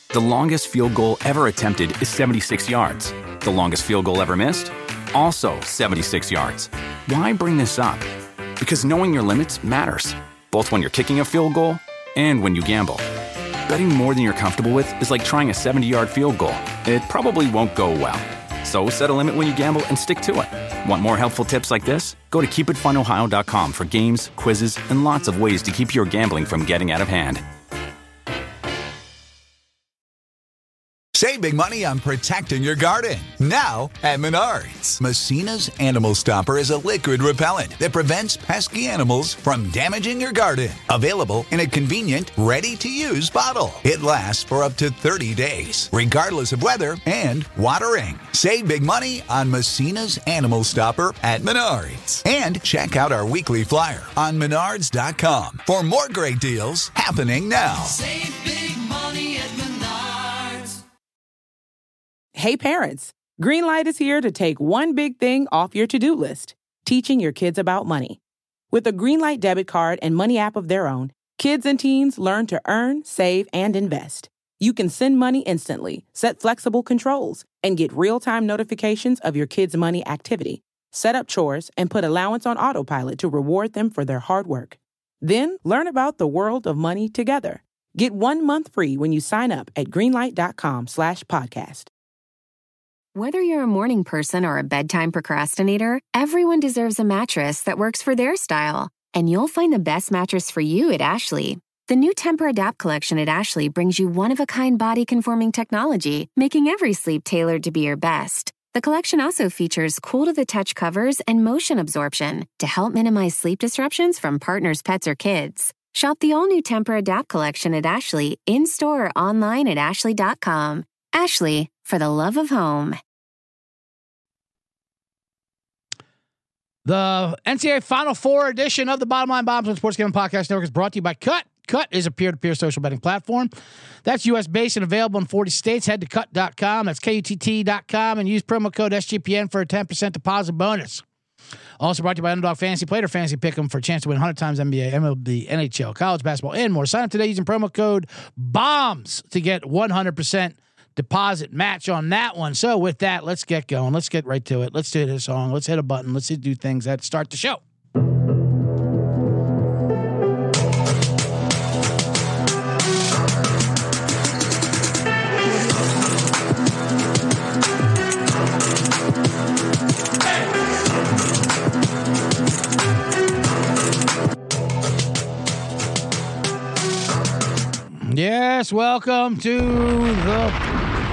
The longest field goal ever attempted is 76 yards. The longest field goal ever missed? Also 76 yards. Why bring this up? Because knowing your limits matters, both when you're kicking a field goal and when you gamble. Betting more than you're comfortable with is like trying a 70-yard field goal. It probably won't go well. So set a limit when you gamble and stick to it. Want more helpful tips like this? Go to keepitfunohio.com for games, quizzes, and lots of ways to keep your gambling from getting out of hand. Save big money on protecting your garden. Now at Menards. Messina's Animal Stopper is a liquid repellent that prevents pesky animals from damaging your garden. Available in a convenient, ready-to-use bottle. It lasts for up to 30 days, regardless of weather and watering. Save big money on Messina's Animal Stopper at Menards. And check out our weekly flyer on Menards.com for more great deals happening now. Save big money at Menards. Hey parents, Greenlight is here to take one big thing off your to-do list, teaching your kids about money. With a Greenlight debit card and money app of their own, kids and teens learn to earn, save, and invest. You can send money instantly, set flexible controls, and get real-time notifications of your kids' money activity. Set up chores and put allowance on autopilot to reward them for their hard work. Then learn about the world of money together. Get 1 month free when you sign up at greenlight.com/podcast. Whether you're a morning person or a bedtime procrastinator, everyone deserves a mattress that works for their style. And you'll find the best mattress for you at Ashley. The new Tempur-Adapt collection at Ashley brings you one-of-a-kind body-conforming technology, making every sleep tailored to be your best. The collection also features cool-to-the-touch covers and motion absorption to help minimize sleep disruptions from partners, pets, or kids. Shop the all-new Tempur-Adapt collection at Ashley, in-store or online at ashley.com. Ashley, for the love of home. The NCAA Final Four edition of the Bottom Line Bombs on Sports Gambling Podcast Network is brought to you by Cut. Cut is a peer-to-peer social betting platform that's U.S.-based and available in 40 states. Head to cut.com. That's KUTT.com and use promo code SGPN for a 10% deposit bonus. Also brought to you by Underdog Fantasy. Play their fantasy pick'em for a chance to win 100 times NBA, MLB, NHL, college basketball, and more. Sign up today using promo code BOMBS to get 100% deposit match on that one. So with that, let's get going. Let's get right to it. Let's do this song. Let's hit a button. Let's do things that start the show. Yes, welcome to the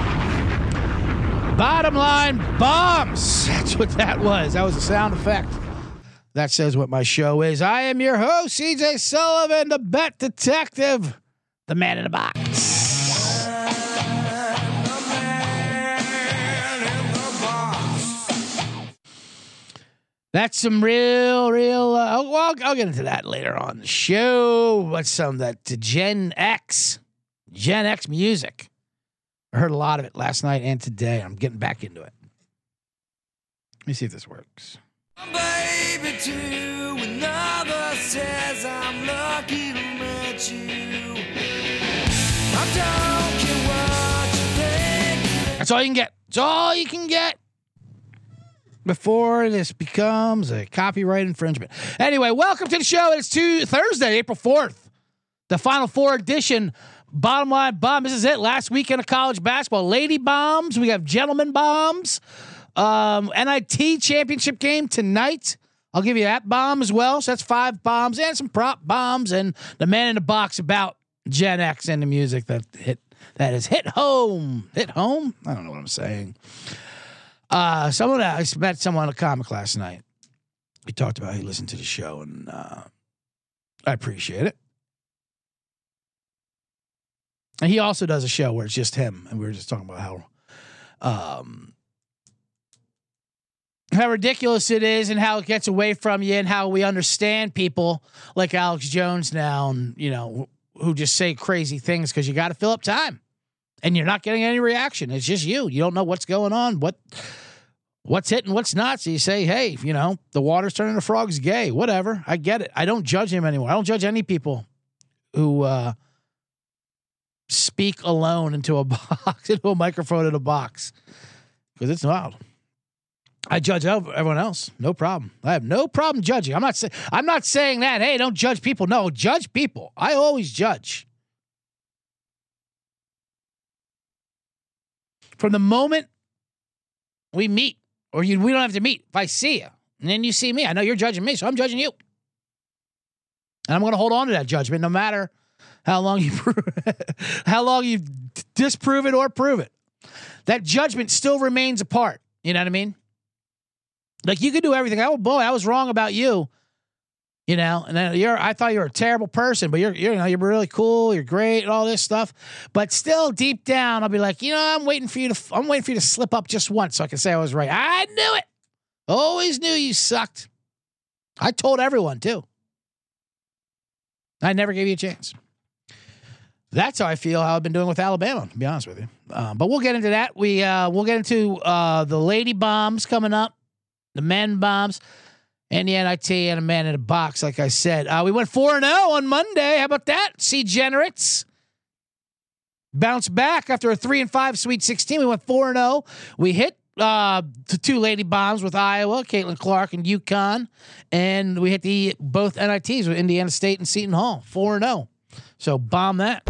Bottom Line Bombs. That's what that was. That was a sound effect. That says what my show is. I am your host, CJ Sullivan, the bet detective, the man in the box. That's some real. Well, I'll get into that later on the show. What's some of that to Gen X music? I heard a lot of it last night and today. I'm getting back into it. Let me see if this works. Baby, too, another says I'm lucky to meet you. I don't care what you think. That's all you can get. That's all you can get before this becomes a copyright infringement. Anyway, welcome to the show. It's Thursday, April 4th. The Final Four edition, Bottom Line Bomb. This is it. Last weekend of college basketball. Lady bombs. We have gentlemen bombs. NIT championship game tonight. I'll give you that bomb as well. So that's 5 bombs and some prop bombs and the man in the box about Gen X and the music that has hit home. Hit home? I don't know what I'm saying. I met someone in a comic last night. We talked about how he listened to the show, and I appreciate it. And he also does a show where it's just him, and we were just talking about how ridiculous it is, and how it gets away from you, and how we understand people like Alex Jones now, and who just say crazy things because you got to fill up time, and you're not getting any reaction. It's just you. You don't know what's going on, what's hitting, what's not. So you say, hey, the water's turning the frogs gay. Whatever. I get it. I don't judge him anymore. I don't judge any people who speak alone into a box, into a microphone in a box, because it's wild. I judge everyone else, no problem. I have no problem judging. I'm not saying that. Hey, don't judge people. No, judge people. I always judge. From the moment we meet, or we don't have to meet. If I see you, and then you see me, I know you're judging me, so I'm judging you. And I'm going to hold on to that judgment, no matter how long you disprove it or prove it. That judgment still remains a part. You know what I mean? Like, you could do everything. Oh boy, I was wrong about you. You know, and then I thought you were a terrible person, but you're really cool, you're great, and all this stuff. But still, deep down, I'll be like, I'm waiting for you to slip up just once so I can say I was right. I knew it. Always knew you sucked. I told everyone too. I never gave you a chance. That's how I feel. How I've been doing with Alabama, to be honest with you. But we'll get into that. We'll get into the lady bombs coming up, the men bombs. And the NIT and a man in a box, like I said. We went 4-0 on Monday. How about that? Degenerates. Bounced back after a 3-5 Sweet 16. We went 4-0. We hit the 2 lady bombs with Iowa, Caitlin Clark and UConn. And we hit both NITs with Indiana State and Seton Hall. 4-0. So bomb that.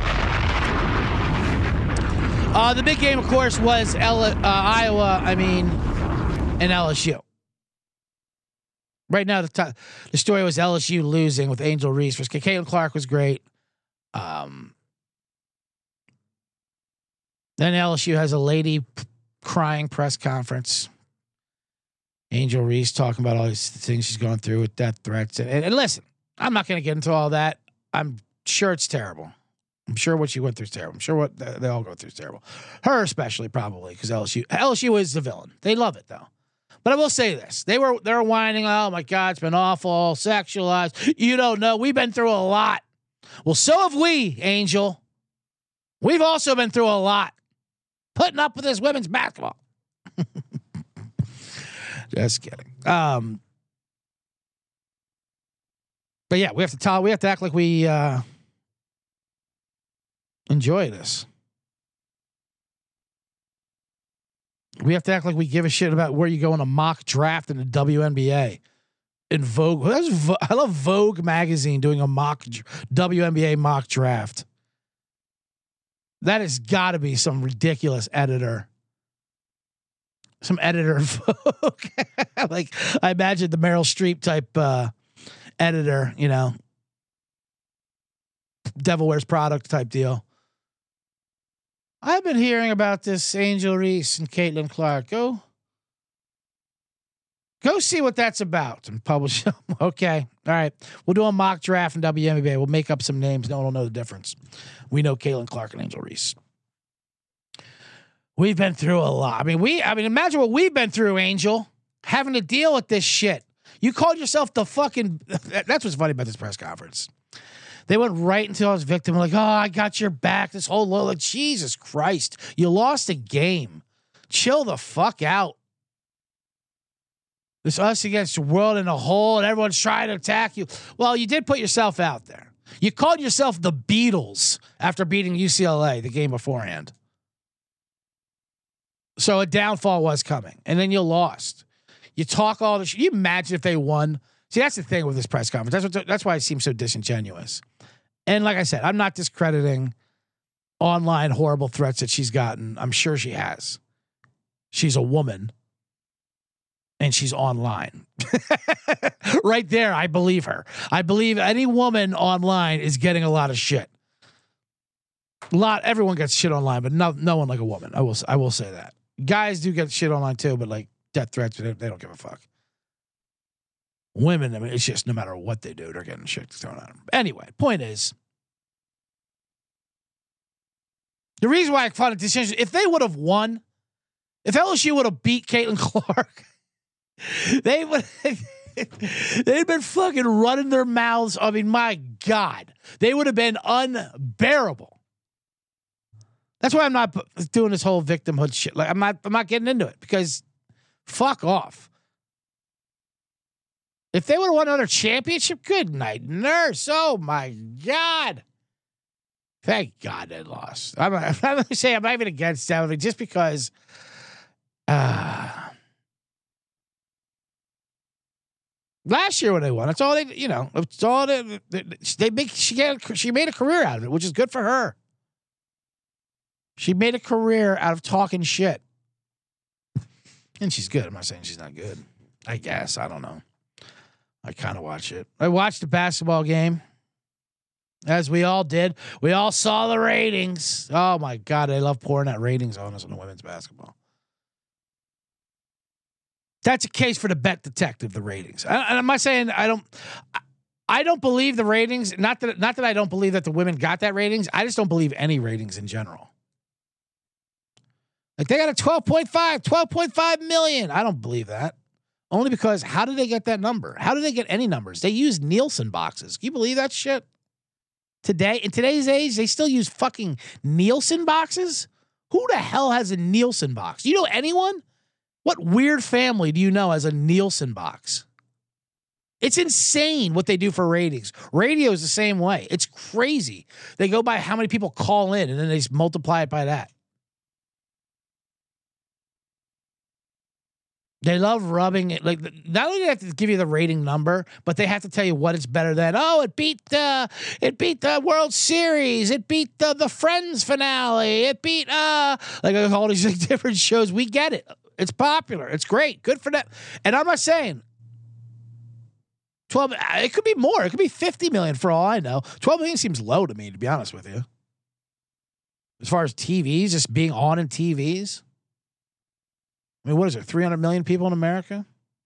The big game, of course, was Iowa, and LSU. Right now, the story was LSU losing with Angel Reese. Caitlin Clark was great. Then LSU has a lady crying press conference. Angel Reese talking about all these things she's going through with death threats. And listen, I'm not going to get into all that. I'm sure it's terrible. I'm sure what she went through is terrible. I'm sure what they all go through is terrible. Her especially, probably, because LSU is the villain. They love it, though. But I will say this. They're whining, oh my God, it's been awful, sexualized. You don't know. We've been through a lot. Well, so have we, Angel. We've also been through a lot. Putting up with this women's basketball. Just kidding. But yeah, we have to act like we enjoy this. We have to act like we give a shit about where you go in a mock draft in the WNBA. In Vogue, I love Vogue magazine doing a mock WNBA mock draft. That has got to be some ridiculous editor. Some editor of Vogue. Like, I imagine the Meryl Streep type editor, Devil Wears Product type deal. I've been hearing about this Angel Reese and Caitlin Clark. Go see what that's about and publish them. Okay. All right. We'll do a mock draft in WNBA. We'll make up some names. No one will know the difference. We know Caitlin Clark and Angel Reese. We've been through a lot. Imagine what we've been through, Angel. Having to deal with this shit. You called yourself the fucking... That's what's funny about this press conference. They went right into his victim, like, oh, I got your back. This whole low, like, Jesus Christ, you lost a game. Chill the fuck out. This us against the world in a hole, and everyone's trying to attack you. Well, you did put yourself out there. You called yourself the Beatles after beating UCLA the game beforehand. So a downfall was coming, and then you lost. You talk all this. You imagine if they won. See, that's the thing with this press conference. That's why it seems so disingenuous. And like I said, I'm not discrediting online horrible threats that she's gotten. I'm sure she has. She's a woman. And she's online. Right there, I believe her. I believe any woman online is getting a lot of shit. Everyone gets shit online, but no one like a woman. I will say that. Guys do get shit online too, but like death threats, they don't give a fuck. Women, it's just no matter what they do, they're getting shit thrown at them. Anyway, point is, the reason why I found it disingenuous, if they would have won, if LSU would have beat Caitlin Clark, they'd been fucking running their mouths. I mean, my God, they would have been unbearable. That's why I'm not doing this whole victimhood shit. Like, I'm not getting into it because fuck off. If they would have won another championship, good night, nurse. Oh my God. Thank God they lost. I'm not even against that, just because. Last year when they won, it's all it's all she made a career out of it, which is good for her. She made a career out of talking shit. And she's good. I'm not saying she's not good. I guess. I don't know. I kind of watch it. I watched the basketball game, as we all did. We all saw the ratings. Oh, my God. They love pouring that ratings on us on the women's basketball. That's a case for the bet detective, the ratings. And I'm not saying I don't believe the ratings. Not that I don't believe that the women got that ratings. I just don't believe any ratings in general. Like they got a 12.5 million. I don't believe that. Only because how did they get that number? How did they get any numbers? They use Nielsen boxes. Can you believe that shit? Today, in today's age, they still use fucking Nielsen boxes? Who the hell has a Nielsen box? Do you know anyone? What weird family do you know has a Nielsen box? It's insane what they do for ratings. Radio is the same way. It's crazy. They go by how many people call in, and then they just multiply it by that. They love rubbing it. Like, not only do they have to give you the rating number, but they have to tell you what it's better than. Oh, it beat the World Series. It beat the Friends finale. It beat like all these like, different shows. We get it. It's popular. It's great. Good for that. And I'm not saying 12. It could be more. It could be 50 million for all I know. 12 million seems low to me, to be honest with you. As far as TVs, just being on in TVs. I mean, what is there? 300 million people in America?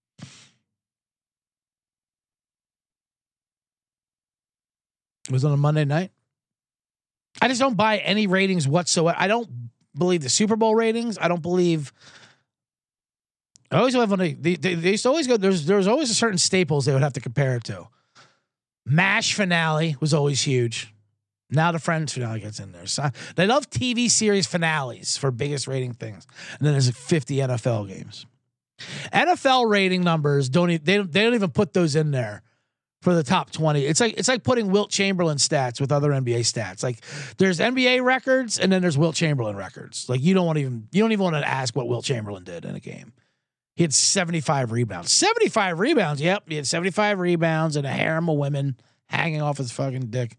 It was on a Monday night. I just don't buy any ratings whatsoever. I don't believe the Super Bowl ratings. I don't believe. I always have when they used to always go. There's always a certain staples they would have to compare it to. MASH finale was always huge. Now the Friends finale gets in there. So they love TV series finales for biggest rating things. And then there's like 50 NFL games. NFL rating numbers they don't even put those in there for the top 20. It's like putting Wilt Chamberlain stats with other NBA stats. Like there's NBA records and then there's Wilt Chamberlain records. Like you don't even want to ask what Wilt Chamberlain did in a game. He had 75 rebounds. 75 rebounds. Yep, he had 75 rebounds and a harem of women hanging off his fucking dick.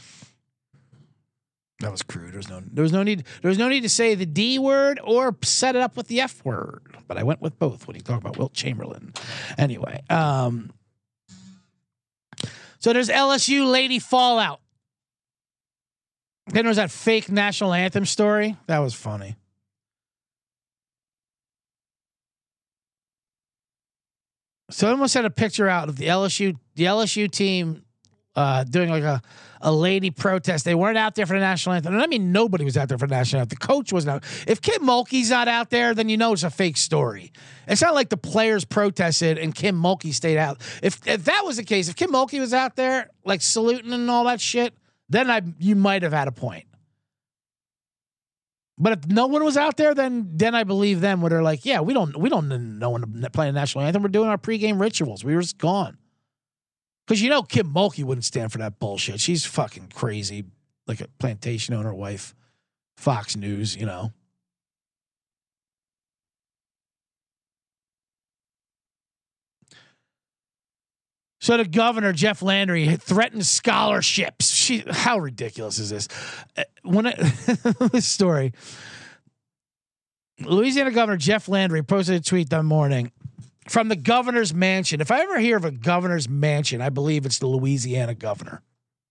That was crude. There was no need to say the D word or set it up with the F word. But I went with both when you talk about Wilt Chamberlain. Anyway, so there's LSU lady fallout. Then there's that fake national anthem story. That was funny. So I almost had a picture out of the LSU team doing like a lady protest. They weren't out there for the national anthem. And I mean, nobody was out there for the national anthem. The coach wasn't out. If Kim Mulkey's not out there, then you know it's a fake story. It's not like the players protested and Kim Mulkey stayed out. If that was the case, if Kim Mulkey was out there like saluting and all that shit, then you might have had a point. But if no one was out there, then I believe them. Where they're like, yeah, we don't know when to play a national anthem. We're doing our pregame rituals. We were just gone. Because Kim Mulkey wouldn't stand for that bullshit. She's fucking crazy, like a plantation owner wife. Fox News, So the governor, Jeff Landry, had threatened scholarships. How ridiculous is this? This story. Louisiana Governor Jeff Landry posted a tweet that morning from the governor's mansion. If I ever hear of a governor's mansion, I believe it's the Louisiana governor.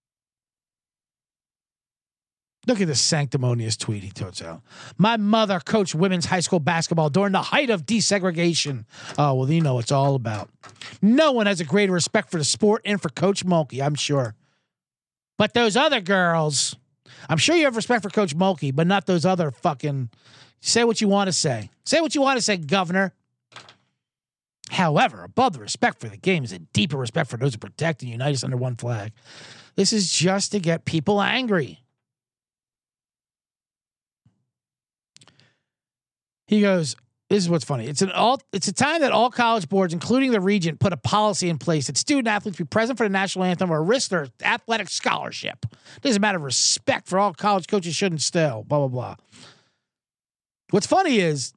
Look at this sanctimonious tweet he puts out. My mother coached women's high school basketball during the height of desegregation. Oh, well, you know what it's all about. No one has a greater respect for the sport and for Coach Mulkey, I'm sure. But those other girls, I'm sure you have respect for Coach Mulkey, but not those other fucking... Say what you want to say. Say what you want to say, Governor. However, above the respect for the game is a deeper respect for those who protect and unite us under one flag. This is just to get people angry. He goes, This is what's funny. It's a time that all college boards, including the Regent, put a policy in place that student athletes be present for the national anthem or risk their athletic scholarship. It doesn't matter. Respect for all college coaches should instill. Blah blah blah. What's funny is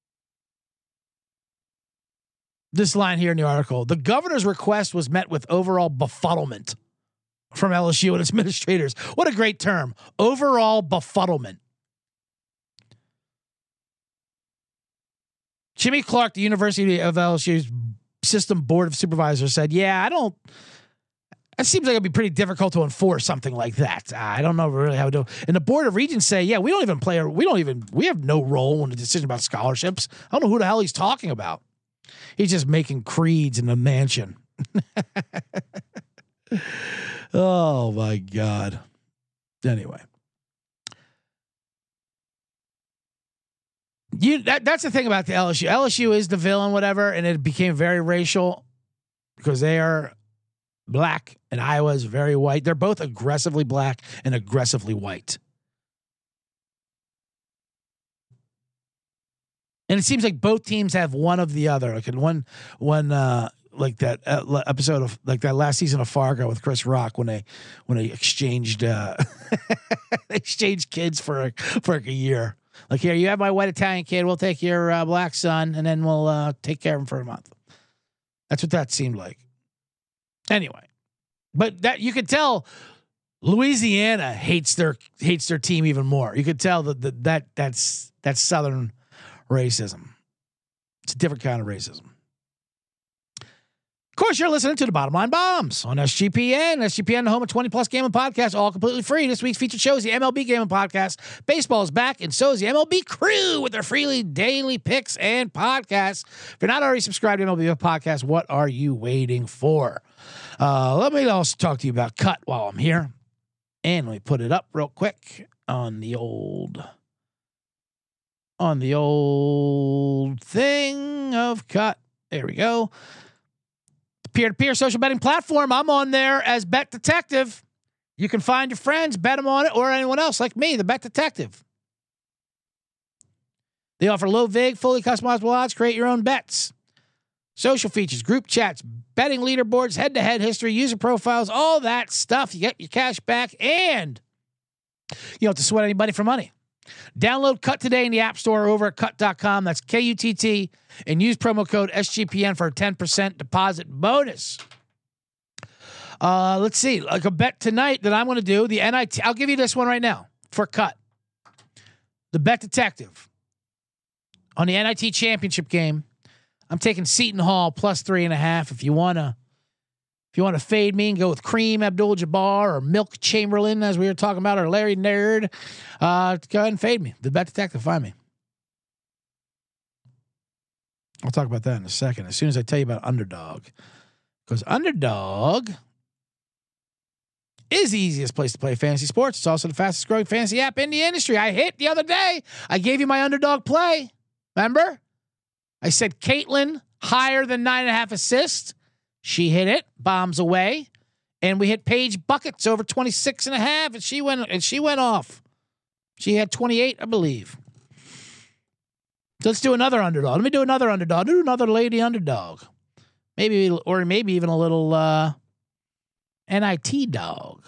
this line here in the article: the governor's request was met with overall befuddlement from LSU and its administrators. What a great term! Overall befuddlement. Jimmy Clark, the University of LSU's system board of supervisors, said, "Yeah, it seems like it'd be pretty difficult to enforce something like that. I don't know really how to do it." And the board of regents say, "Yeah, we have no role in the decision about scholarships. I don't know who the hell he's talking about. He's just making creeds in the mansion." Oh my God. Anyway. That's the thing about the LSU. LSU is the villain, whatever, and it became very racial because they are black and Iowa is very white. They're both aggressively black and aggressively white. And it seems like both teams have one of the other. Like in one like that episode of like that last season of Fargo with Chris Rock when they exchanged exchanged kids for like a year. Like, here, you have my white Italian kid. We'll take your black son, and then we'll take care of him for a month. That's what that seemed like. Anyway, but that you could tell Louisiana hates their team even more. You could tell that's Southern racism. It's a different kind of racism. Of course, you're listening to the Bottom Line Bombs on SGPN. SGPN, the home of 20-plus gaming podcasts, all completely free. This week's featured show is the MLB Gaming Podcast. Baseball is back, and so is the MLB Crew with their freely daily picks and podcasts. If you're not already subscribed to MLB Podcast, what are you waiting for? Let me also talk to you about Cut while I'm here. And let me put it up real quick on the old thing of Cut. There we go. Peer-to-peer social betting platform. I'm on there as Bet Detective. You can find your friends, bet them on it, or anyone else like me, the Bet Detective. They offer low vig, fully customizable odds. Create your own bets. Social features, group chats, betting leaderboards, head-to-head history, user profiles, all that stuff. You get your cash back, and you don't have to sweat anybody for money. Download Cut today in the App Store over at cut.com. That's KUTT. And use promo code SGPN for a 10% deposit bonus. Let's see. Like a bet tonight that I'm going to do, the NIT. I'll give you this one right now for Cut. The Bet Detective. On the NIT championship game, I'm taking Seton Hall plus 3.5. If you want to fade me and go with Kareem Abdul-Jabbar or Milk Chamberlain, as we were talking about, or Larry Nerd, go ahead and fade me. The Bet Detective, find me. I'll talk about that in a second, as soon as I tell you about Underdog. Because Underdog is the easiest place to play fantasy sports. It's also the fastest growing fantasy app in the industry. I hit the other day. I gave you my Underdog play. Remember? I said Caitlin higher than 9.5 assists. She hit it, bombs away. And we hit Paige buckets over 26.5, and she went off. She had 28, I believe. So let's do another underdog. Let me do another underdog. Do another lady underdog. Maybe even a little NIT dog.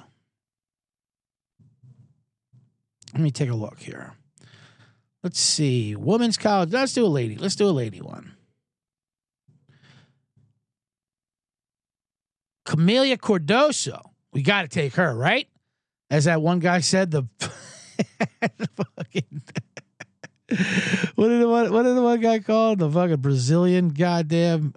Let me take a look here. Let's see. Women's college. Let's do a lady. Let's do a lady one. Camelia Cardoso. We got to take her, right? As that one guy said, the fucking... What did the one guy called? The fucking Brazilian goddamn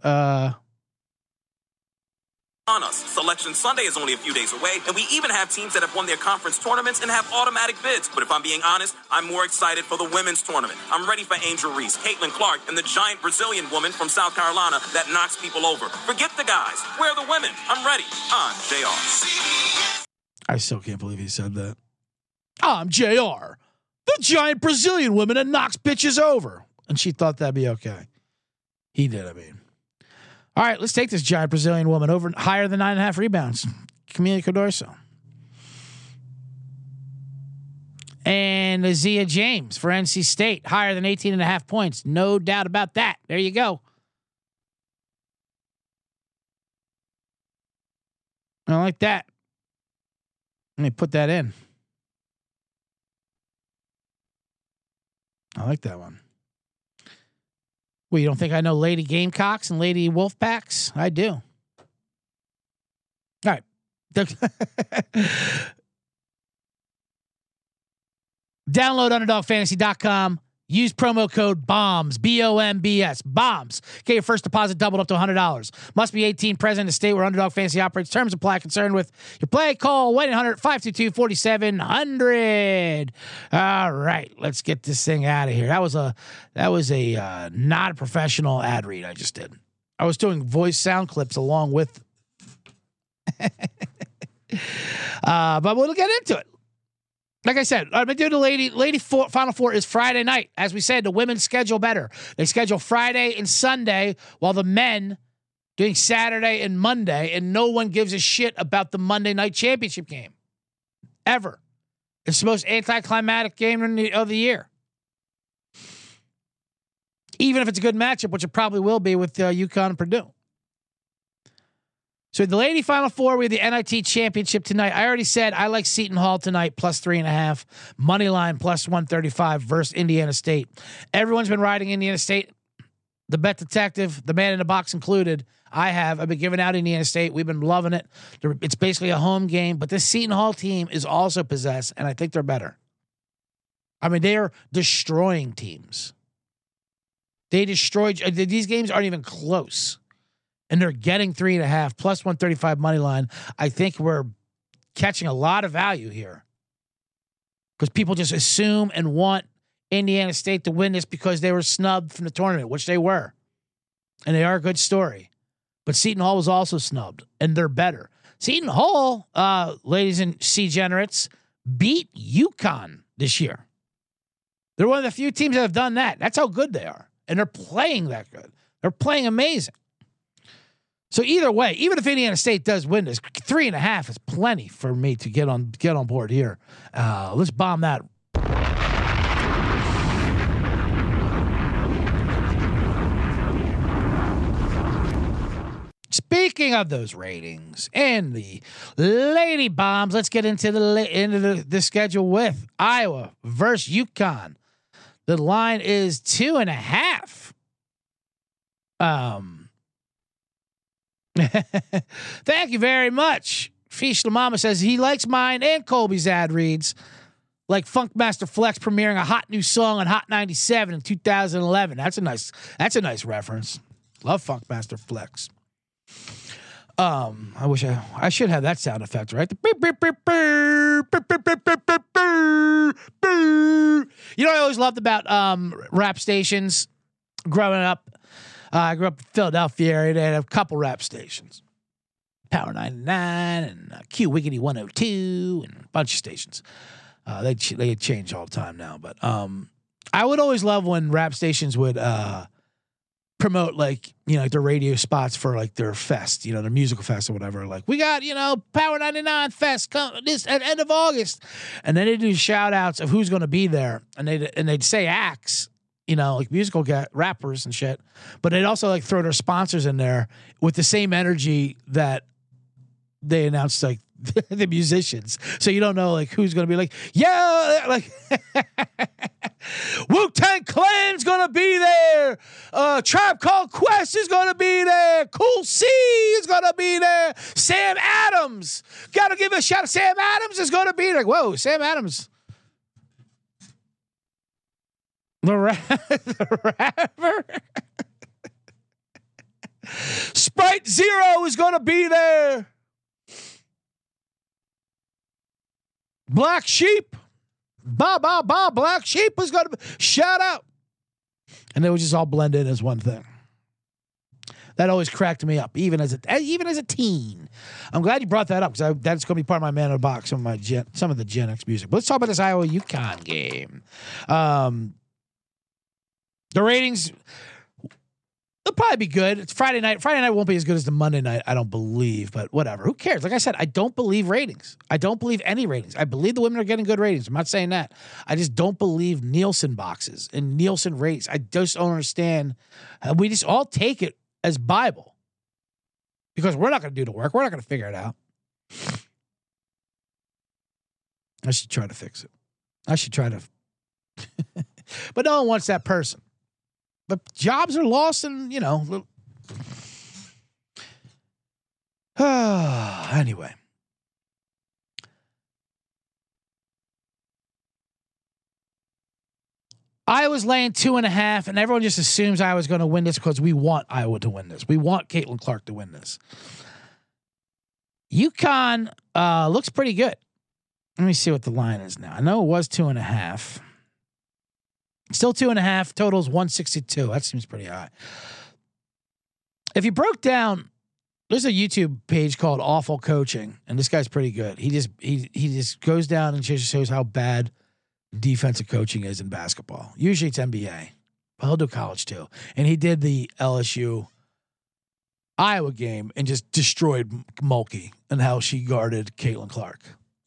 on us. Selection Sunday is only a few days away, and we even have teams that have won their conference tournaments and have automatic bids. But if I'm being honest, I'm more excited for the women's tournament. I'm ready for Angel Reese, Caitlin Clark, and the giant Brazilian woman from South Carolina that knocks people over. Forget the guys. Where are the women? I'm ready. I'm JR. I still can't believe he said that. I'm JR, the giant Brazilian woman that knocks bitches over. And she thought that'd be okay. He did, I mean. All right, let's take this giant Brazilian woman over higher than 9.5 rebounds. Camelia Cardoso. And Azia James for NC State, higher than 18.5 points. No doubt about that. There you go. I like that. Let me put that in. I like that one. Well, you don't think I know Lady Gamecocks and Lady Wolfpacks? I do. All right. Download UnderdogFantasy.com. Use promo code BOMBS, BOMBS, BOMBS. Get your first deposit doubled up to $100. Must be 18, present in the state where Underdog Fantasy operates. Terms apply. Concerned with your play, call 1-800-522-4700. All right, let's get this thing out of here. That was a not a professional ad read I just did. I was doing voice sound clips along with. But we'll get into it. Like I said, I'm going to do the Final Four is Friday night. As we said, the women's schedule better. They schedule Friday and Sunday, while the men doing Saturday and Monday, and no one gives a shit about the Monday night championship game. Ever. It's the most anticlimactic game of the year. Even if it's a good matchup, which it probably will be with UConn and Purdue. So the lady Final Four, we have the NIT championship tonight. I already said I like Seton Hall tonight, plus 3.5. Money line, plus 135 versus Indiana State. Everyone's been riding Indiana State. The bet detective, the man in the box included. I've been giving out Indiana State. We've been loving it. It's basically a home game, but this Seton Hall team is also possessed, and I think they're better. I mean, they are destroying teams. They destroyed. These games aren't even close. And they're getting 3.5 plus 135 money line. I think we're catching a lot of value here because people just assume and want Indiana State to win this because they were snubbed from the tournament, which they were. And they are a good story. But Seton Hall was also snubbed, and they're better. Seton Hall, ladies and C-generates, beat UConn this year. They're one of the few teams that have done that. That's how good they are. And they're playing that good. They're playing amazing. So either way, even if Indiana State does win this, 3.5 is plenty for me to get on board here. Let's bomb that. Speaking of those ratings and the lady bombs, let's get into the schedule with Iowa versus UConn. The line is 2.5. Thank you very much. Fish Lamama says he likes mine and Colby's ad reads, like Funkmaster Flex premiering a hot new song on Hot 97 in 2011. That's a nice reference. Love Funkmaster Flex. I wish I should have that sound effect, right? You know what I always loved about rap stations growing up? I grew up in Philadelphia area. They had a couple rap stations. Power 99 and Q Wiggity 102 and a bunch of stations. They change all the time now. But I would always love when rap stations would promote like their radio spots for like their fest, their musical fest or whatever. Like we got, Power 99 Fest come this at end of August. And then they do shout outs of who's going to be there. And they'd say acts. Like musical rappers and shit, but they'd also like throw their sponsors in there with the same energy that they announced like the musicians. So you don't know like who's going to be like, yeah, like Wu-Tang Clan's going to be there. Tribe Called Quest is going to be there. Cool C is going to be there. Sam Adams. Got to give a shout out. Sam Adams is going to be there. Whoa, Sam Adams. The rapper. Sprite Zero is going to be there. Black Sheep. Black Sheep is going to shout out. And they would just all blend in as one thing. That always cracked me up, even as a teen. I'm glad you brought that up because that's going to be part of my man in the box, some of the Gen X music. But let's talk about this Iowa UConn game. The ratings, It'll probably be good. It's Friday night. Friday night won't be as good as the Monday night, I don't believe, but whatever. Who cares? Like I said, I don't believe ratings. I don't believe any ratings. I believe the women are getting good ratings. I'm not saying that. I just don't believe Nielsen boxes and Nielsen ratings. I just don't understand. We just all take it as Bible because we're not going to do the work. We're not going to figure it out. I should try to fix it. I should try to. But no one wants that person. But jobs are lost and, anyway. Iowa's laying 2.5, and everyone just assumes Iowa's going to win this because we want Iowa to win this. We want Caitlin Clark to win this. UConn looks pretty good. Let me see what the line is now. I know it was 2.5. Still 2.5. Total's 162. That seems pretty high. If you broke down, there's a YouTube page called Awful Coaching, and this guy's pretty good. He just goes down and just shows how bad defensive coaching is in basketball. Usually it's NBA, but he'll do college too. And he did the LSU Iowa game and just destroyed Mulkey and how she guarded Caitlin Clark.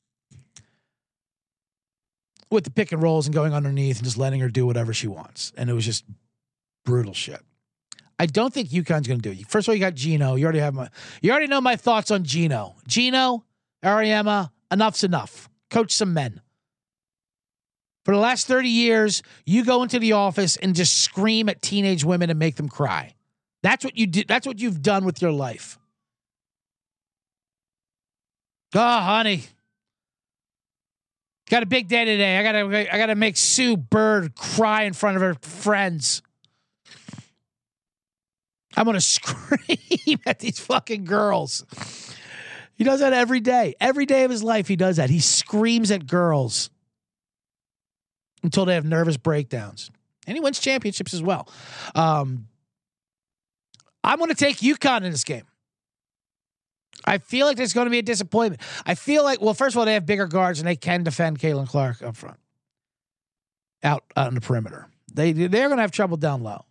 With the pick and rolls and going underneath and just letting her do whatever she wants. And it was just brutal shit. I don't think UConn's going to do it. First of all, you got Gino. You already know my thoughts on Gino. Gino, Ariema, enough's enough. Coach some men. For the last 30 years, you go into the office and just scream at teenage women and make them cry. That's what you do. That's what you've done with your life. Oh, honey. Got a big day today. I gotta make Sue Bird cry in front of her friends. I'm gonna scream at these fucking girls. He does that every day. Every day of his life, he does that. He screams at girls until they have nervous breakdowns. And he wins championships as well. I'm gonna take UConn in this game. I feel like there's going to be a disappointment. I feel like, well, first of all, they have bigger guards and they can defend Caitlin Clark up front, out on the perimeter. They're going to have trouble down low.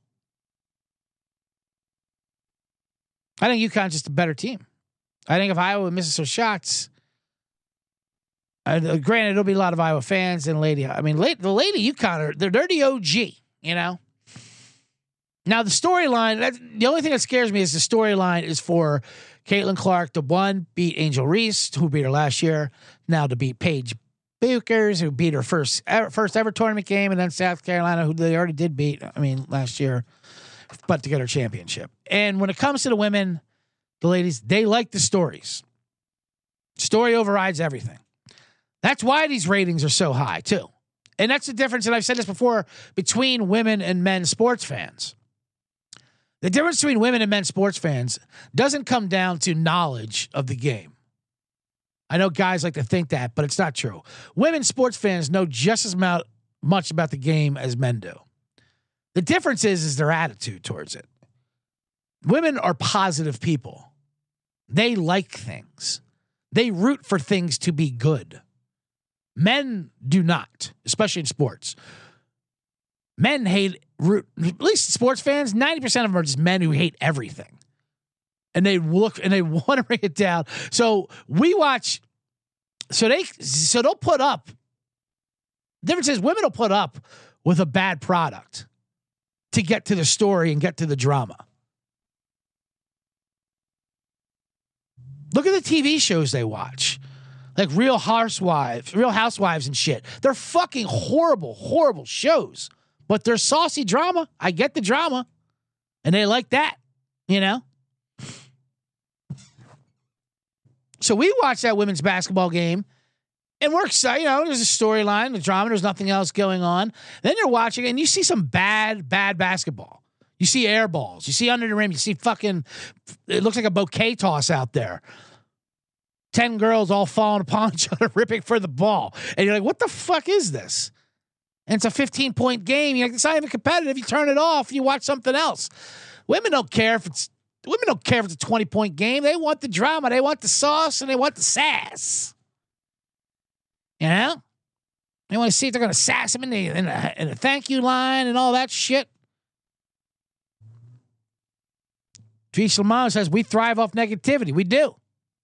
I think UConn's just a better team. I think if Iowa misses her shots, granted, it'll be a lot of Iowa fans and the Lady UConn they're the OG, Now the storyline, the only thing that scares me is the storyline is for Caitlin Clark to beat Angel Reese, who beat her last year, now to beat Paige Buchers, who beat her first ever tournament game, and then South Carolina, who they already did beat, last year, but to get her championship. And when it comes to the women, the ladies, they like the stories. Story overrides everything. That's why these ratings are so high, too. And that's the difference, and I've said this before, between women and men sports fans. The difference between women and men sports fans doesn't come down to knowledge of the game. I know guys like to think that, but it's not true. Women sports fans know just as much about the game as men do. The difference is their attitude towards it. Women are positive people. They like things. They root for things to be good. Men do not, especially in sports. Men at least sports fans, 90% of them are just men who hate everything. And they look and they want to bring it down. So we watch, so they'll put up, the difference is women will put up with a bad product to get to the story and get to the drama. Look at the TV shows they watch. Like Real Housewives and shit. They're fucking horrible, horrible shows. But they're saucy drama. I get the drama. And they like that, So we watch that women's basketball game. And we're excited. There's a storyline, the drama. There's nothing else going on. Then you're watching and you see some bad basketball. You see air balls. You see under the rim. You see it looks like a bouquet toss out there. 10 girls all falling upon each other, ripping for the ball. And you're like, what the fuck is this? And it's a 15-point game. You're like, it's not even competitive. You turn it off. You watch something else. Women don't care if it's a 20-point game. They want the drama. They want the sauce and they want the sass. They want to see if they're going to sass them in the thank you line and all that shit. Trish Lamont says, we thrive off negativity. We do.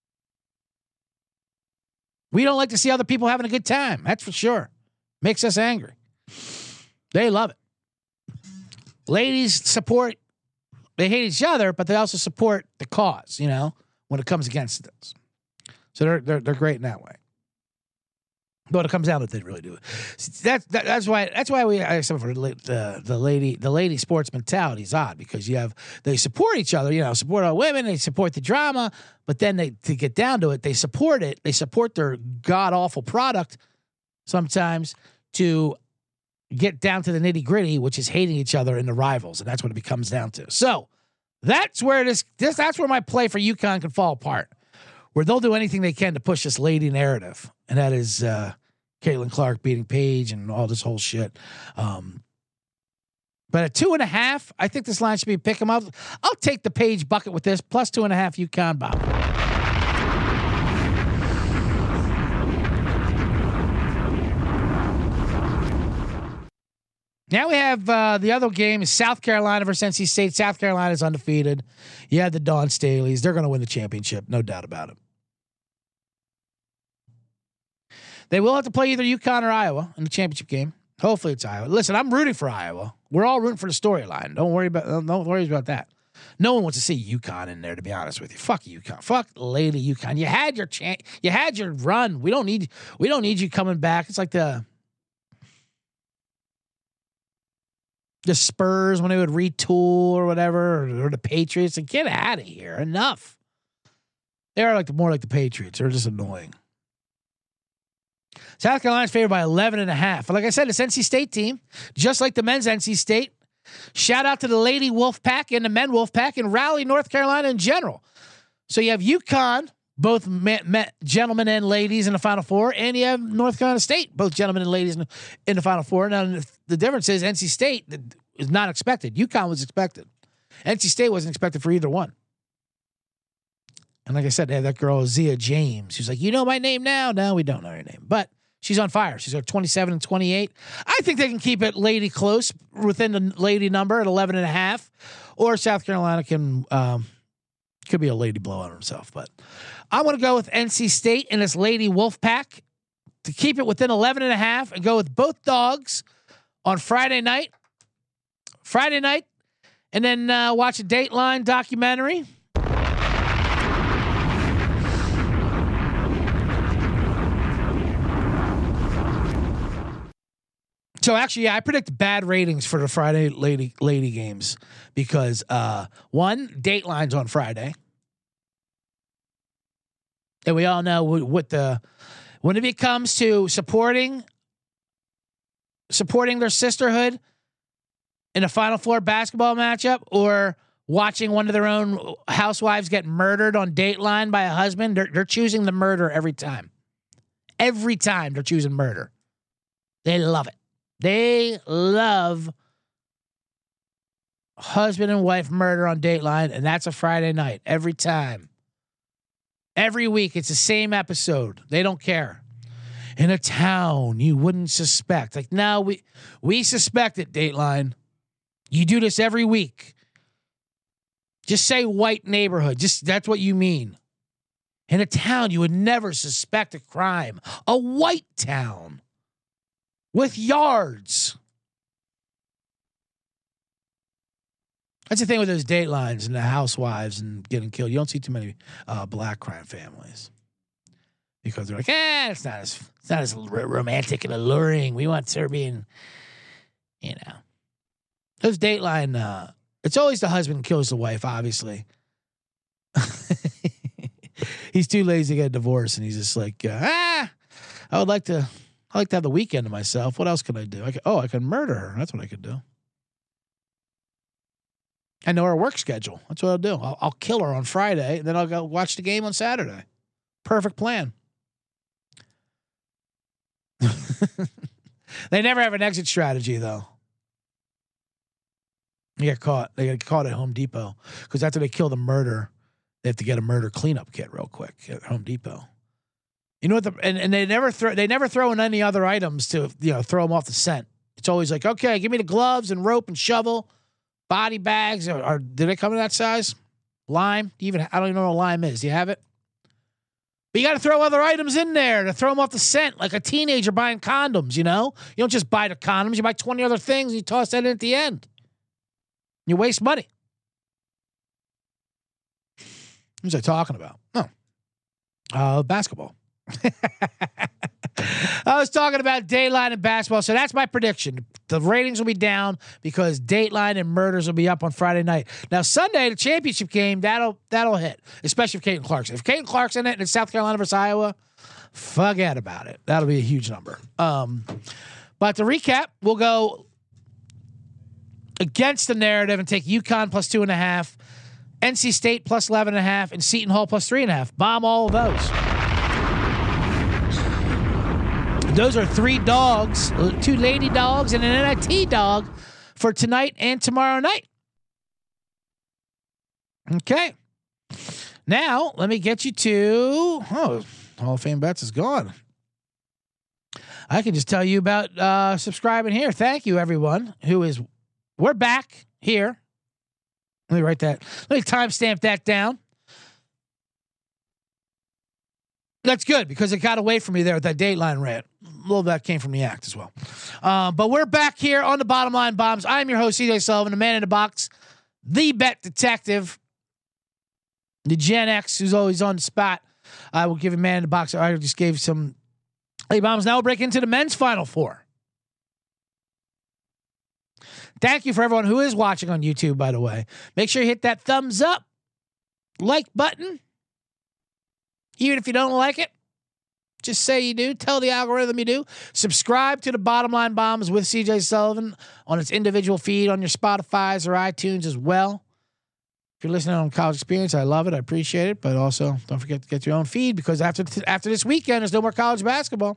We don't like to see other people having a good time. That's for sure. Makes us angry. They love it. Ladies support, they hate each other, but they also support the cause, when it comes against us. So they're great in that way. But it comes down to it, they really do it. That's why we, except for the lady sports mentality is odd, because they support each other, support our women, they support the drama, but then to get down to it, they support their god awful product sometimes to get down to the nitty gritty, which is hating each other and the rivals, and that's what it comes down to. So that's where that's where my play for UConn can fall apart, where they'll do anything they can to push this lady narrative, and that is Caitlin Clark beating Paige and all this whole shit. But at 2.5, I think this line should be pick 'em up. I'll take the Paige bucket with this, plus 2.5 UConn, Bob. Now we have the other game is South Carolina versus NC State. South Carolina is undefeated. You had the Dawn Staleys. They're going to win the championship, no doubt about it. They will have to play either UConn or Iowa in the championship game. Hopefully it's Iowa. Listen, I'm rooting for Iowa. We're all rooting for the storyline. Don't worry about that. No one wants to see UConn in there, to be honest with you. Fuck UConn. Fuck Lady UConn. You had your you had your run. We don't need you coming back. It's like the Spurs when they would retool or whatever, or the Patriots. Like, get out of here. Enough. They're more like the Patriots. They're just annoying. South Carolina's favored by 11.5. But like I said, it's NC State team, just like the men's NC State. Shout out to the Lady Wolfpack and the men Wolfpack and Raleigh, North Carolina in general. So you have UConn, both gentlemen and ladies in the Final Four, and you have North Carolina State, both gentlemen and ladies in the Final Four. Now, the difference is NC State is not expected. UConn was expected. NC State wasn't expected for either one. And like I said, they had that girl, Zia James, who's like, you know my name now? No, we don't know your name. But she's on fire. She's at 27 and 28. I think they can keep it lady close within the lady number at 11.5. Or South Carolina could be a lady blowout himself. But I'm going to go with NC State and this Lady Wolfpack to keep it within 11.5 and go with both dogs on Friday night. And then watch a Dateline documentary. So actually, yeah, I predict bad ratings for the Friday lady games because one, Dateline's on Friday, and we all know when it comes to supporting their sisterhood in a Final Four basketball matchup or watching one of their own housewives get murdered on Dateline by a husband, they're choosing the murder every time. Every time they're choosing murder. They love it. They love husband and wife murder on Dateline, and that's a Friday night every time. Every week, it's the same episode. They don't care. In a town you wouldn't suspect. Like, no, we suspect it, Dateline. You do this every week. Just say white neighborhood. Just that's what you mean. In a town you would never suspect a crime. A white town. With yards. That's the thing with those Datelines and the housewives and getting killed. You don't see too many black crime families because they're like, it's not as romantic and alluring. We want Serbian, Those Dateline. It's always the husband kills the wife. Obviously, he's too lazy to get a divorce, and he's just like, I would like to have the weekend to myself. What else can I do? I can murder her. That's what I could do. I know her work schedule. That's what I'll do. I'll kill her on Friday, and then I'll go watch the game on Saturday. Perfect plan. They never have an exit strategy, though. They get caught at Home Depot because after they kill the murder, they have to get a murder cleanup kit real quick at Home Depot. You know what? And they never throw in any other items to throw them off the scent. It's always like, okay, give me the gloves and rope and shovel, body bags. Or do they come in that size? Lime. I don't even know what lime is. Do you have it? But you got to throw other items in there to throw them off the scent, like a teenager buying condoms, you know? You don't just buy the condoms. You buy 20 other things and you toss that in at the end. You waste money. What was I talking about? Basketball. I was talking about Dateline and basketball, so that's my prediction. The ratings will be down because Dateline and Murders will be up on Friday night. Now Sunday, the championship game, that'll hit, especially if Caitlin Clark's. If Caitlin Clark's in it and it's South Carolina versus Iowa, forget about it. That'll be a huge number. But to recap, we'll go against the narrative and take UConn plus 2.5, NC State plus 11.5, and Seton Hall plus 3.5. Bomb all of those. Those are 3 dogs, 2 lady dogs, and an NIT dog for tonight and tomorrow night. Okay. Now, let me get you to... Hall of Fame Bets is gone. I can just tell you about subscribing here. Thank you, everyone who is... We're back here. Let me write that. Let me timestamp that down. That's good because it got away from me there with that Dateline rant. A little of that came from the act as well. But we're back here on the Bottom Line Bombs. I'm your host, CJ Sullivan, the man in the box, the bet detective, the Gen X who's always on the spot. I will give a man in the box. I just gave some Hey Bombs. Now we'll break into the men's Final Four. Thank you for everyone who is watching on YouTube, by the way. Make sure you hit that thumbs up, like button. Even if you don't like it, just say you do. Tell the algorithm you do. Subscribe to the Bottom Line Bombs with CJ Sullivan on its individual feed on your Spotify's or iTunes as well. If you're listening on College Experience, I love it. I appreciate it. But also, don't forget to get your own feed because after this weekend, there's no more college basketball.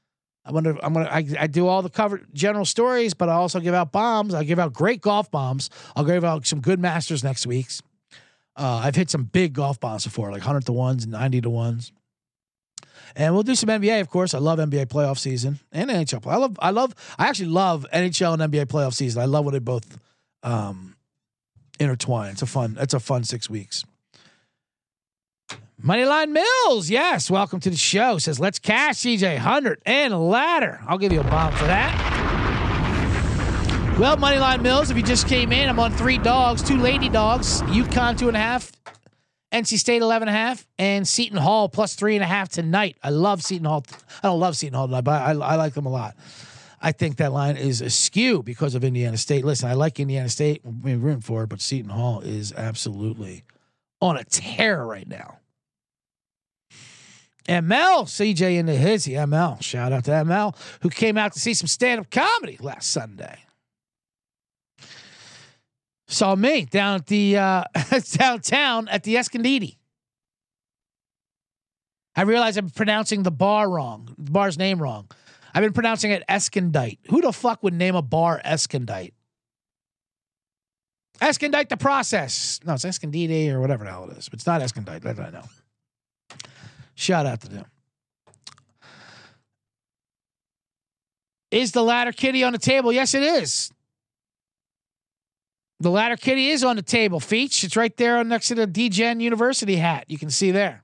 I do all the covered general stories, but I also give out bombs. I give out great golf bombs. I'll give out some good Masters next week. I've hit some big golf bombs before, like 100 to 1s, 90 to 1s. And we'll do some NBA, of course. I love NBA playoff season and NHL play. I actually love NHL and NBA playoff season. I love when they both intertwine. It's a fun 6 weeks. Moneyline Mills, yes, welcome to the show. Says, let's cash CJ 100 and a ladder. I'll give you a bomb for that. Well, Moneyline Mills, if you just came in, I'm on 3 dogs, 2 lady dogs, UConn 2.5, NC State 11.5, and Seton Hall plus 3.5 tonight. I love Seton Hall. I don't love Seton Hall tonight, but I like them a lot. I think that line is askew because of Indiana State. Listen, I like Indiana State. We're rooting for it, but Seton Hall is absolutely on a tear right now. ML, CJ into hizzy. ML, shout out to ML, who came out to see some stand-up comedy last Sunday. Saw me down at the downtown at the Escondite. I realized I'm pronouncing the bar's name wrong. I've been pronouncing it Escondite. Who the fuck would name a bar Escondite? Escondite the process. No, it's Escondite or whatever the hell it is. But it's not Escondite. That I know. Shout out to them. Is the ladder kitty on the table? Yes, it is. The ladder kitty is on the table, Feach. It's right there next to the DGen University hat. You can see there.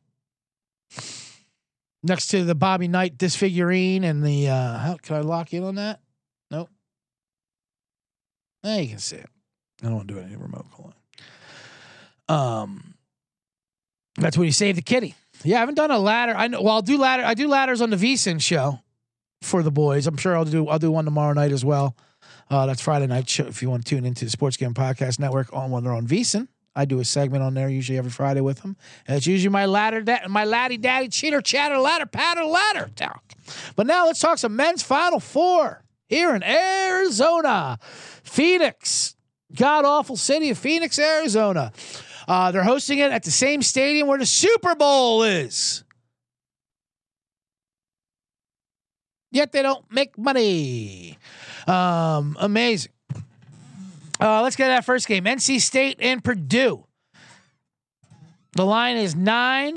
Next to the Bobby Knight disfigurine and the, how can I lock in on that? Nope. There you can see it. I don't want to do any remote calling. That's when you save the kitty. Yeah, I haven't done a ladder. I know. Well, I'll do ladder. I do ladders on the VSiN show for the boys. I'm sure I'll do one tomorrow night as well. That's Friday night show. If you want to tune into the Sports Gambling Podcast Network when they're on VSiN, I do a segment on there usually every Friday with them. And it's usually my laddie daddy cheater chatter ladder patter ladder talk. But now let's talk some men's Final Four here in Arizona, Phoenix, god awful city of Phoenix, Arizona. They're hosting it at the same stadium where the Super Bowl is. Yet they don't make money. Amazing. Let's get that first game. NC State and Purdue. The line is 9.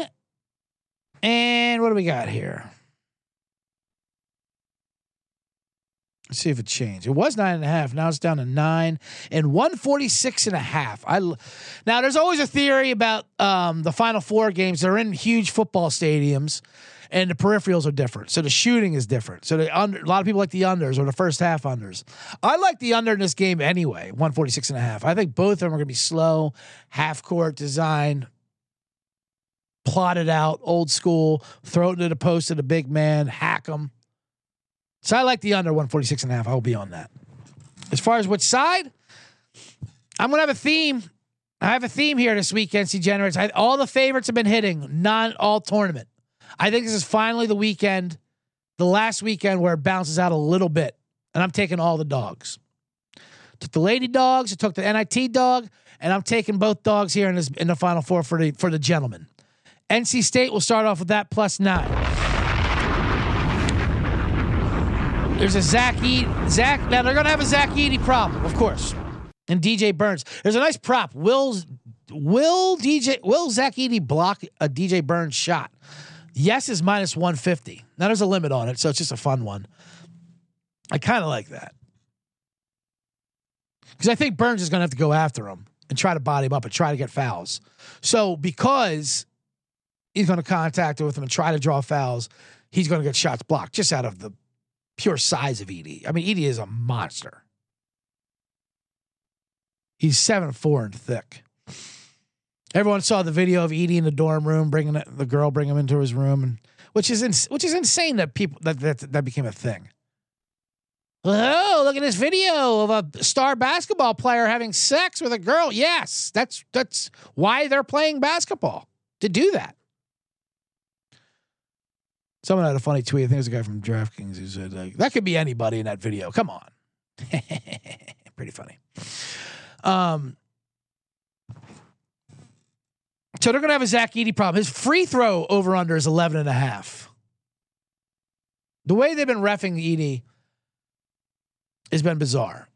And what do we got here? Let's see if it changed. It was 9.5. Now it's down to 9 and 146.5. Now there's always a theory about the Final Four games. They're in huge football stadiums, and the peripherals are different. So the shooting is different. So a lot of people like the unders or the first half unders. I like the under in this game anyway. 146.5. I think both of them are going to be slow, half court design, plotted out, old school. Throw it into the post of the big man, hack them. So I like the under 146.5. I'll be on that. As far as which side, I'm going to have a theme. I have a theme here this week, NC Generates. All the favorites have been hitting, not all tournament. I think this is finally the weekend, the last weekend where it bounces out a little bit. And I'm taking all the dogs. Took the lady dogs, I took the NIT dog, and I'm taking both dogs here in the Final Four for the gentlemen. NC State will start off with that +9. There's a Zach. Now they're gonna have a Zach Edey problem, of course, and DJ Burns. There's a nice prop. Will Zach Edey block a DJ Burns shot? Yes is -150. Now there's a limit on it, so it's just a fun one. I kind of like that because I think Burns is gonna have to go after him and try to body him up and try to get fouls. So because he's gonna contact with him and try to draw fouls, he's gonna get shots blocked just out of the pure size of Edey. I mean, Edey is a monster. He's 7'4" and thick. Everyone saw the video of Edey in the dorm room, bringing him into his room, and which is insane that people that became a thing. Oh, look at this video of a star basketball player having sex with a girl. Yes, that's why they're playing basketball, to do that. Someone had a funny tweet. I think it was a guy from DraftKings who said, that could be anybody in that video. Come on. Pretty funny. So they're going to have a Zach Edey problem. His free throw over-under is 11.5. The way they've been reffing Edey has been bizarre.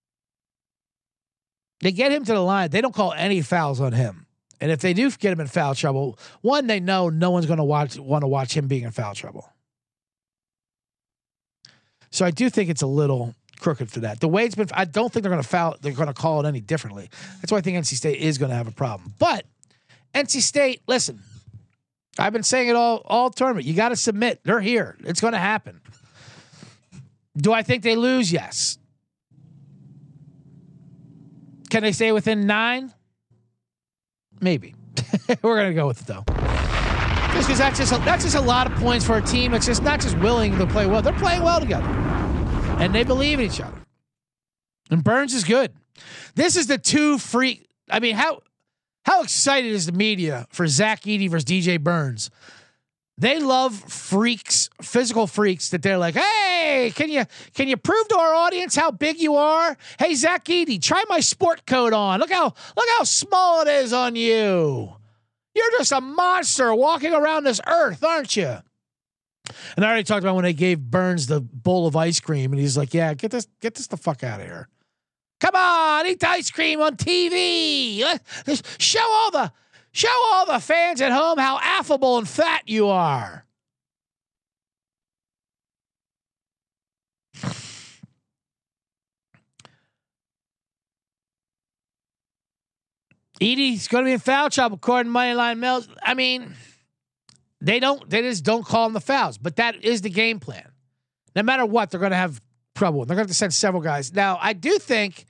They get him to the line. They don't call any fouls on him. And if they do get him in foul trouble, one, they know no one's going to want to watch him being in foul trouble. So I do think it's a little crooked for that. The way it's been, I don't think they're going to foul. They're going to call it any differently. That's why I think NC State is going to have a problem. But NC State, listen, I've been saying it all tournament. You got to submit. They're here. It's going to happen. Do I think they lose? Yes. Can they stay within 9? Maybe. We're going to go with it, though. Just because that's just a lot of points for a team that's just not just willing to play well. They're playing well together. And they believe in each other. And Burns is good. This is the two freak. I mean, how excited is the media for Zach Edey versus DJ Burns? They love freaks, physical freaks that they're like, hey, can you prove to our audience how big you are? Hey, Zach Edey, try my sport coat on. Look how small it is on you. You're just a monster walking around this earth, aren't you? And I already talked about when they gave Burns the bowl of ice cream, and he's like, yeah, get this the fuck out of here. Come on, eat the ice cream on TV. Show all the fans at home how affable and fat you are. Edey's going to be in foul trouble according to Moneyline Mills. I mean, they just don't call him the fouls, but that is the game plan. No matter what, they're going to have trouble. They're going to have to send several guys. Now, I do think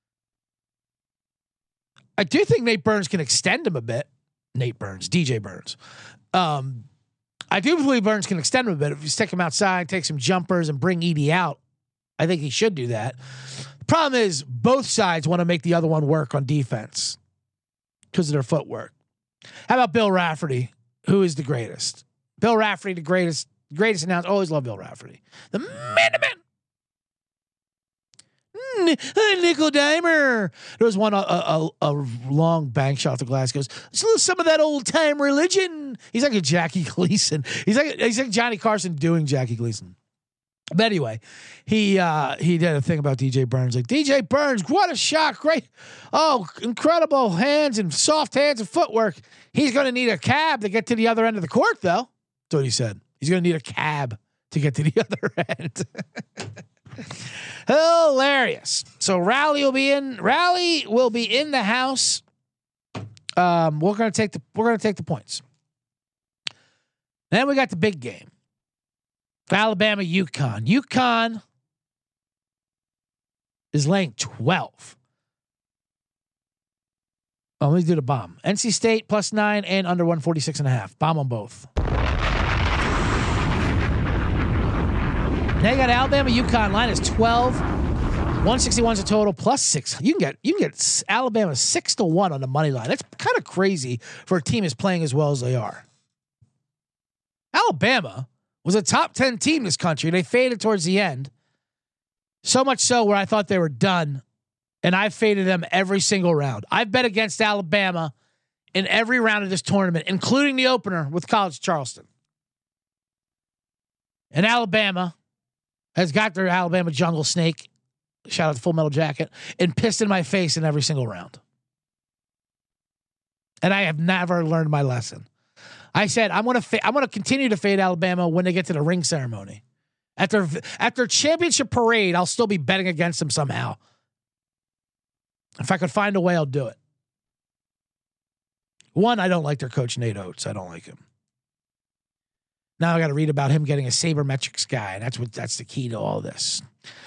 Nate Burns can extend him a bit. DJ Burns. I do believe Burns can extend him a bit. If you stick him outside, take some jumpers, and bring Edey out, I think he should do that. The problem is both sides want to make the other one work on defense because of their footwork. How about Bill Rafferty, who is the greatest? Bill Rafferty, the greatest announcer. Always love Bill Rafferty. The man-to-man. Nickel Dimer. There was one a long bank shot off the glass. Goes some of that old time religion. He's like a Jackie Gleason. He's like Johnny Carson doing Jackie Gleason. But anyway, he did a thing about DJ Burns. Like, DJ Burns, what a shot! Great, incredible hands and soft hands and footwork. He's going to need a cab to get to the other end of the court, though. That's what he said. He's going to need a cab to get to the other end. Hilarious. So Rally will be in the house. We're gonna take the points. Then we got the big game. Alabama, UConn. UConn is laying 12. Oh, let me do the bomb. NC State +9 and under 146.5. Bomb on both. Now you got Alabama, UConn. Line is 12. 161 is a total +6. You can get Alabama 6-1 on the money line. That's kind of crazy for a team that's playing as well as they are. Alabama was a top 10 team in this country. They faded towards the end. So much so where I thought they were done. And I faded them every single round. I've bet against Alabama in every round of this tournament, including the opener with College Charleston. And Alabama has got their Alabama Jungle Snake, shout out to Full Metal Jacket, and pissed in my face in every single round. And I have never learned my lesson. I said I'm going to continue to fade Alabama when they get to the ring ceremony. After championship parade, I'll still be betting against them somehow. If I could find a way, I'll do it. One, I don't like their coach, Nate Oates. I don't like him. Now I got to read about him getting a sabermetrics guy. And that's the key to all this.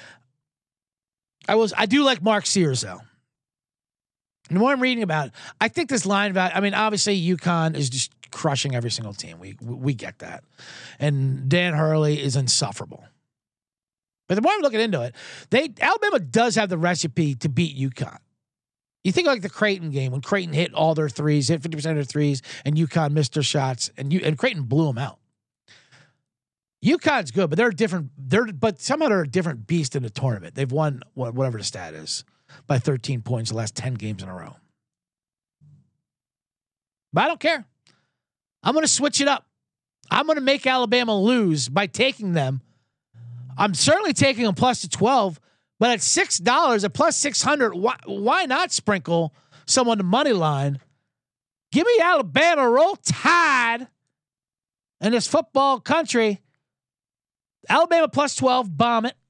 I do like Mark Sears though. And the more I'm reading about it, I think this line about, I mean, obviously UConn is just crushing every single team. We get that. And Dan Hurley is insufferable. But the more I'm looking into it, Alabama does have the recipe to beat UConn. You think like the Creighton game when Creighton hit all their threes, hit 50% of their threes, and UConn missed their shots, and Creighton blew them out. UConn's good, but they're different. But somehow they're a different beast in the tournament. They've won whatever the stat is by 13 points the last 10 games in a row. But I don't care. I'm going to switch it up. I'm going to make Alabama lose by taking them. I'm certainly taking them +12, but at $6 at +600, why not sprinkle someone to money line? Give me Alabama, roll Tide in this football country. Alabama +12, bomb it.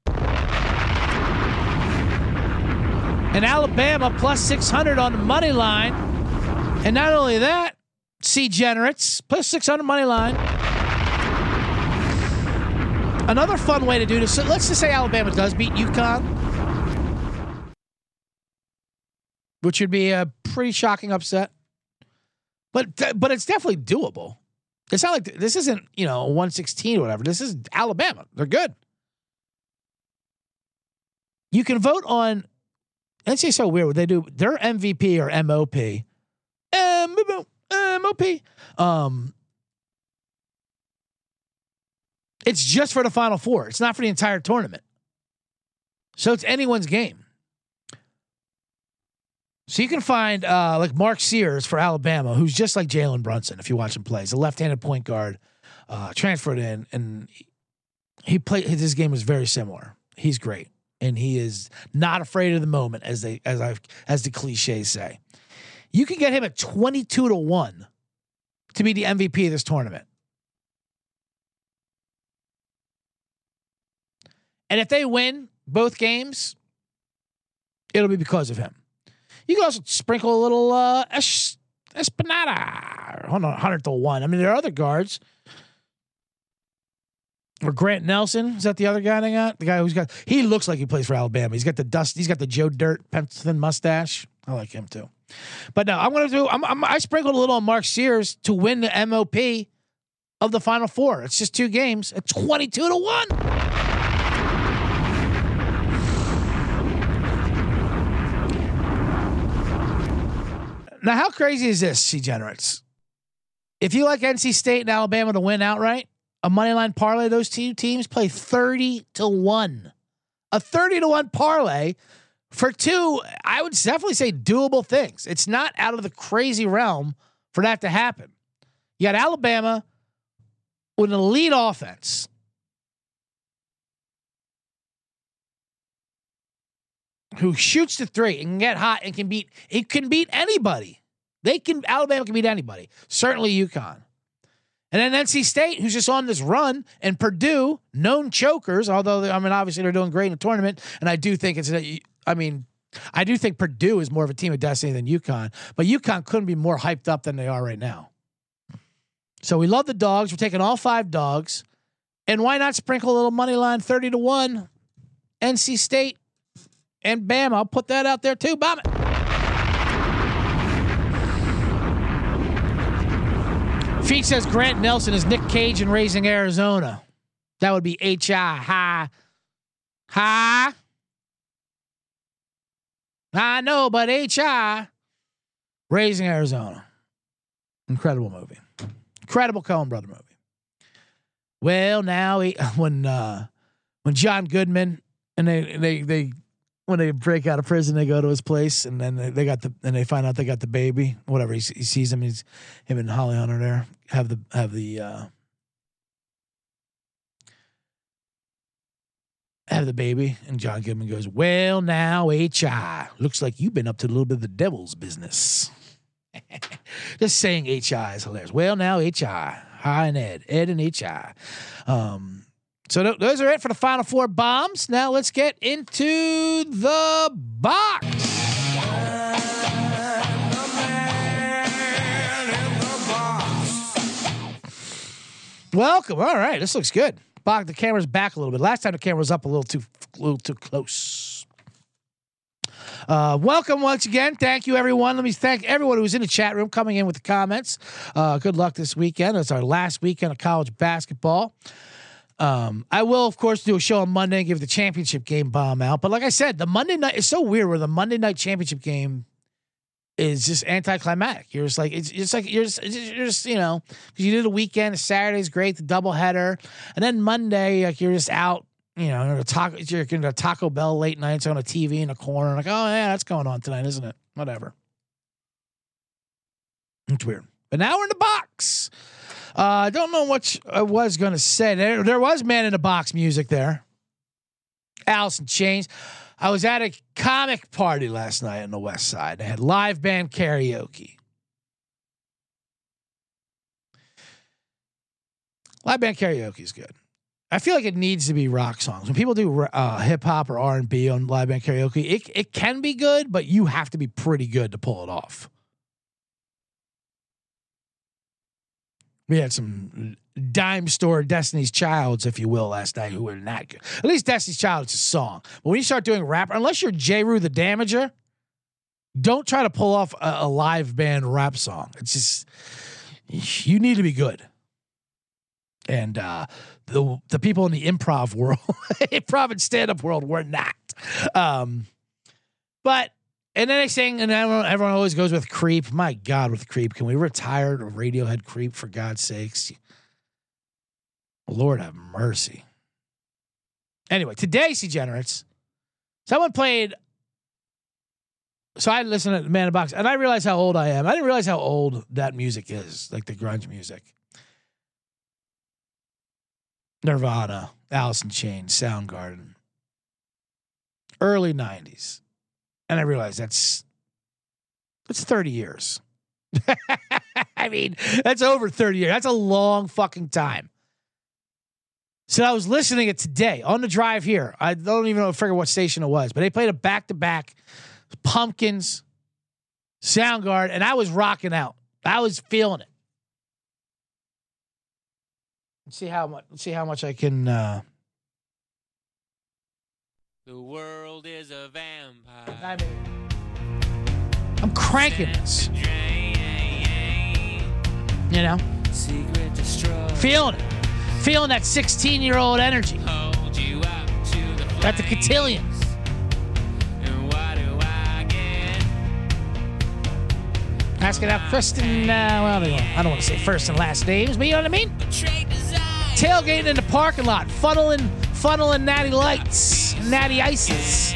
And Alabama +600 on the money line. And not only that, C-generates, +600 money line. Another fun way to do this. So let's just say Alabama does beat UConn, which would be a pretty shocking upset. But it's definitely doable. It's not like this isn't, 116 or whatever. This is Alabama. They're good. You can vote on, let's say so weird what they do. Their MVP or MOP. MOP. It's just for the Final Four. It's not for the entire tournament. So it's anyone's game. So you can find like Mark Sears for Alabama, who's just like Jalen Brunson, if you watch him play. He's a left-handed point guard, transferred in, and his game is very similar. He's great. And he is not afraid of the moment, as the cliches say. You can get him at 22-1 to be the MVP of this tournament. And if they win both games, it'll be because of him. You can also sprinkle a little Espinada. Hold on, 100-1. I mean, there are other guards. Or Grant Nelson. Is that the other guy they got? The guy he looks like he plays for Alabama. He's got the Joe Dirt Pendleton mustache. I like him too. But no, I sprinkled a little on Mark Sears to win the MOP of the Final Four. It's just 2 games at 22-1. Now, how crazy is this, C-generates? If you like NC State and Alabama to win outright, a moneyline parlay, those two teams play 30-1. A 30-1 parlay for 2, I would definitely say doable things. It's not out of the crazy realm for that to happen. You got Alabama with an elite offense. Who shoots the 3 and can get hot and can beat anybody. Alabama can beat anybody. Certainly UConn. And then NC State, who's just on this run, and Purdue, known chokers, although, obviously they're doing great in the tournament. And I do think I do think Purdue is more of a team of destiny than UConn, but UConn couldn't be more hyped up than they are right now. So we love the dogs. We're taking all 5 dogs. And why not sprinkle a little money line 30-1, NC State and Bama? I'll put that out there too. Bomb it. Feet says Grant Nelson is Nick Cage in Raising Arizona. That would be H.I. Hi. I know, but H.I. Raising Arizona. Incredible movie. Incredible Coen Brother movie. Well, now when John Goodman and they when they break out of prison, they go to his place, and then they find out they got the baby. Whatever, he sees him. Him and Holly Hunter there have the baby, and John Goodman goes, "Well, now H.I. looks like you've been up to a little bit of the devil's business." Just saying H.I. is hilarious. Well, now H.I. Hi and Ed and H.I. So those are it for the Final Four bombs. Now let's get into the box. Welcome. All right, this looks good. The camera's back a little bit. Last time the camera was up a little too close. Welcome once again. Thank you, everyone. Let me thank everyone who was in the chat room coming in with the comments. Good luck this weekend. It's our last weekend of college basketball. I will, of course, do a show on Monday and give the championship game bomb out. But like I said, the Monday night is so weird where the Monday night championship game is just anticlimactic. You're just like, it's just, you know, because you did a weekend, Saturday's great, the doubleheader. And then Monday, like you're just out, you know, you're going to Taco Bell late nights on a TV in a corner. Like, oh yeah, that's going on tonight, isn't it? Whatever. It's weird. But now we're in the box. I don't know what I was going to say. There was Man in the Box music there. Alice in Chains. I was at a comic party last night on the West Side. They had live band karaoke. Live band karaoke is good. I feel like it needs to be rock songs. When people do hip hop or R&B on live band karaoke, it can be good, but you have to be pretty good to pull it off. We had some dime store Destiny's Childs, if you will, last night who were not good. At least Destiny's Child is a song. But when you start doing rap, unless you're J. Rue the Damager, don't try to pull off a live band rap song. It's just, you need to be good. And the people in the improv world, improv and stand-up world were not. But and then they sing, and everyone always goes with Creep. My God, with Creep. Can we retire to Radiohead Creep, for God's sakes? Lord have mercy. Anyway, today, Degenerates, someone played. So I listened to Man in the Box, and I realized how old I am. I didn't realize how old that music is, like the grunge music. Nirvana, Alice in Chains, Soundgarden. Early 90s. And I realized that's 30 years. I mean, that's over 30 years. That's a long fucking time. So I was listening it today on the drive here. I don't even know figure what station it was, but they played a back-to-back Pumpkins, Soundgarden, and I was rocking out. I was feeling it. Let's see how much I can The world is a vampire. I'm cranking this. You know? Feeling it. Feeling that 16-year-old energy. Got the cotillions. Asking out Kristen, I don't want to say first and last names, but you know what I mean? Tailgating in the parking lot, funneling natty lights, natty ices.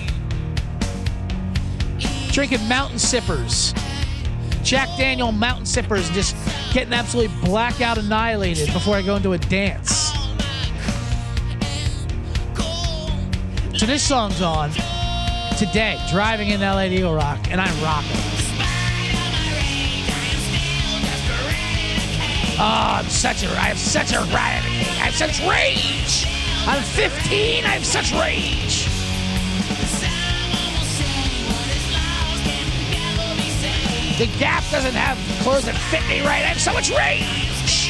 Drinking mountain sippers. Jack Daniel mountain sippers, just getting absolutely blackout annihilated before I go into a dance. So this song's on today, driving in LA to Eagle Rock, and I'm rocking. I have such rage. I'm 15. I have such rage. The Gap doesn't have clothes that fit me right. I have so much rage.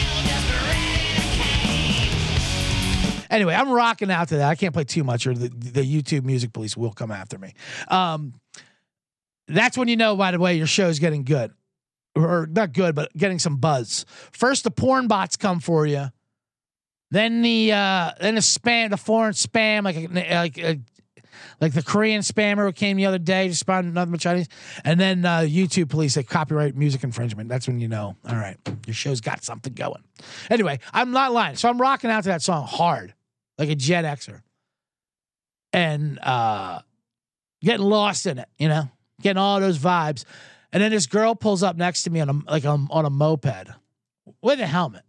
Anyway, I'm rocking out to that. I can't play too much, or the YouTube Music Police will come after me. That's when you know, by the way, your show's getting good. Or not good, but getting some buzz. First, the porn bots come for you. Then the spam, the foreign spam, like the Korean spammer who came the other day to spam nothing but Chinese. And then YouTube police say copyright music infringement. That's when you know, all right, your show's got something going. Anyway, I'm not lying. So I'm rocking out to that song hard, like a Gen Xer. And getting lost in it, you know, getting all those vibes. And then this girl pulls up next to me on a moped with a helmet.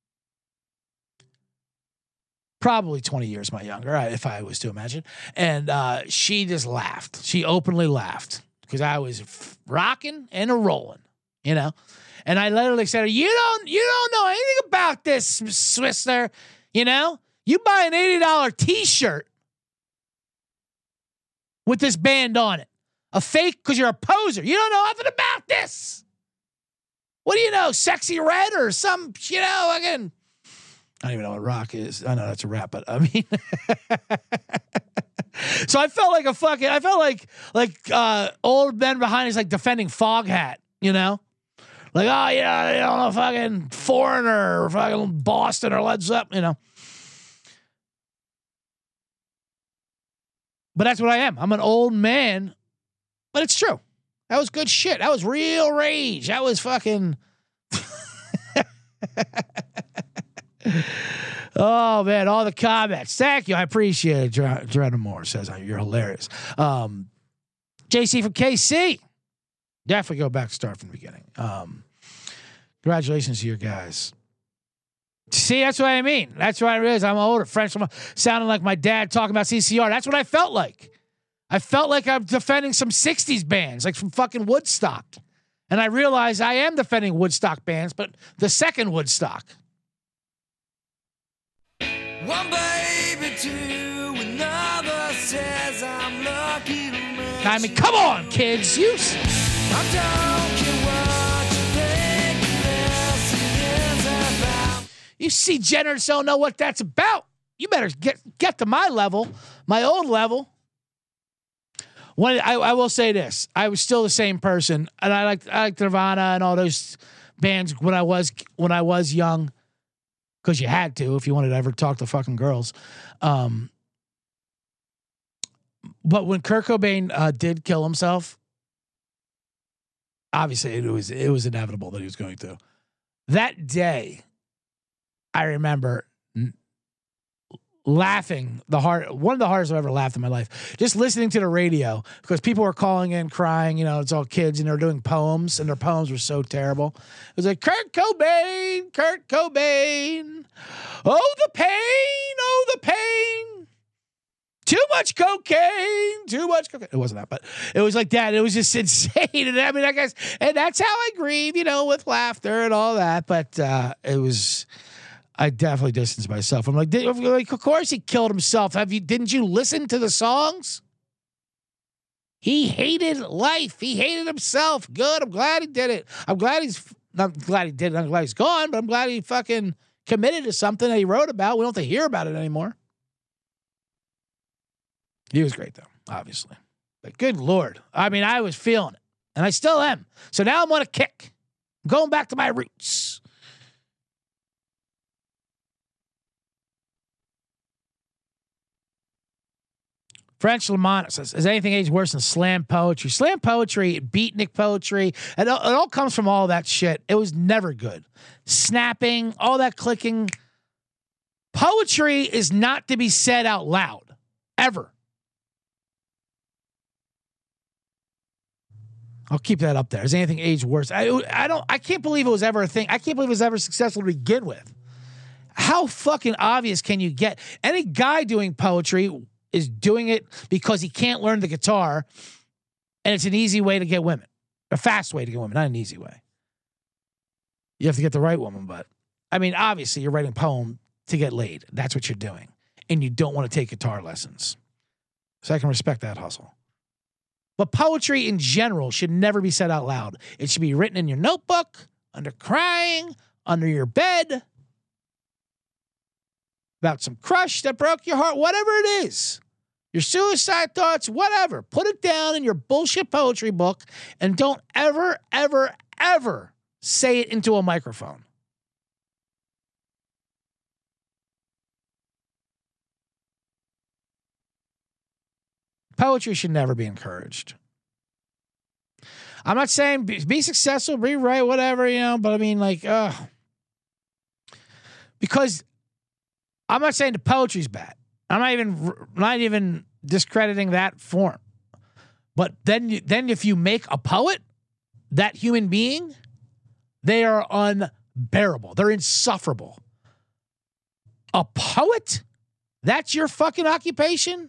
Probably 20 years my younger, if I was to imagine. And she just laughed. She openly laughed because I was rocking and rolling, you know. And I literally said, "You don't know anything about this, Swissler. You know, you buy an $80 T-shirt with this band on it, a fake because you're a poser. You don't know nothing about this. What do you know, Sexy Red or some, you know, again." I don't even know what rock is. I know that's a rap, but I mean, so I felt like old men behind us, like defending Foghat, you know, like, oh yeah, you don't know, fucking Foreigner or fucking Boston or Led Zeppelin, you know. But that's what I am. I'm an old man, but it's true. That was good shit. That was real rage. That was fucking. Oh man, all the comments. Thank you. I appreciate it. Jordan Moore says you're hilarious. JC from KC. Definitely go back, start from the beginning. Congratulations to your guys. See, that's what I mean. That's what it is. I'm older. French sounding like my dad talking about CCR. That's what I felt like. I felt like I'm defending some 60s bands, like from fucking Woodstock. And I realized I am defending Woodstock bands, but the second Woodstock. One baby, two, another says I'm lucky to meet. I mean, come on, kids. I don't care what you think this is about. You see, Jenners don't know what that's about. You better get to my level, my old level. When I will say this, I was still the same person, and I liked Nirvana and all those bands when I was young. Because you had to if you wanted to ever talk to fucking girls. But when Kurt Cobain did kill himself, obviously it was inevitable that he was going to. That day, I remember laughing one of the hardest I've ever laughed in my life. Just listening to the radio because people were calling in crying, you know, it's all kids and they're doing poems and their poems were so terrible. It was like, Kurt Cobain. Oh, the pain. Too much cocaine. It wasn't that, but it was like that. It was just insane. And I mean, I guess, and that's how I grieve, you know, with laughter and all that. But I definitely distanced myself. I'm like, of course he killed himself. Didn't you listen to the songs? He hated life. He hated himself. Good. I'm glad he did it. I'm glad he's gone, but I'm glad he fucking committed to something that he wrote about. We don't have to hear about it anymore. He was great though, obviously. But good Lord. I mean, I was feeling it and I still am. So now I'm on a kick. I'm going back to my roots. French Lamont says, "Has anything aged worse than slam poetry? Slam poetry, beatnik poetry, it all comes from all that shit. It was never good. Snapping, all that clicking. Poetry is not to be said out loud, ever. I'll keep that up there. Has anything aged worse? I can't believe it was ever a thing. I can't believe it was ever successful to begin with. How fucking obvious can you get? Any guy doing poetry is doing it because he can't learn the guitar, and it's an easy way to get women. A fast way to get women, not an easy way. You have to get the right woman, but I mean, obviously, you're writing a poem to get laid. That's what you're doing. And you don't want to take guitar lessons. So I can respect that hustle. But poetry in general should never be said out loud. It should be written in your notebook, under crying, under your bed, about some crush that broke your heart, whatever it is. Your suicide thoughts, whatever. Put it down in your bullshit poetry book and don't ever, ever, ever say it into a microphone. Poetry should never be encouraged. I'm not saying be successful, rewrite, whatever, but I mean, like, because I'm not saying the poetry's bad. I'm not even discrediting that form. But then if you make a poet, that human being, they are unbearable. They're insufferable. A poet? That's your fucking occupation?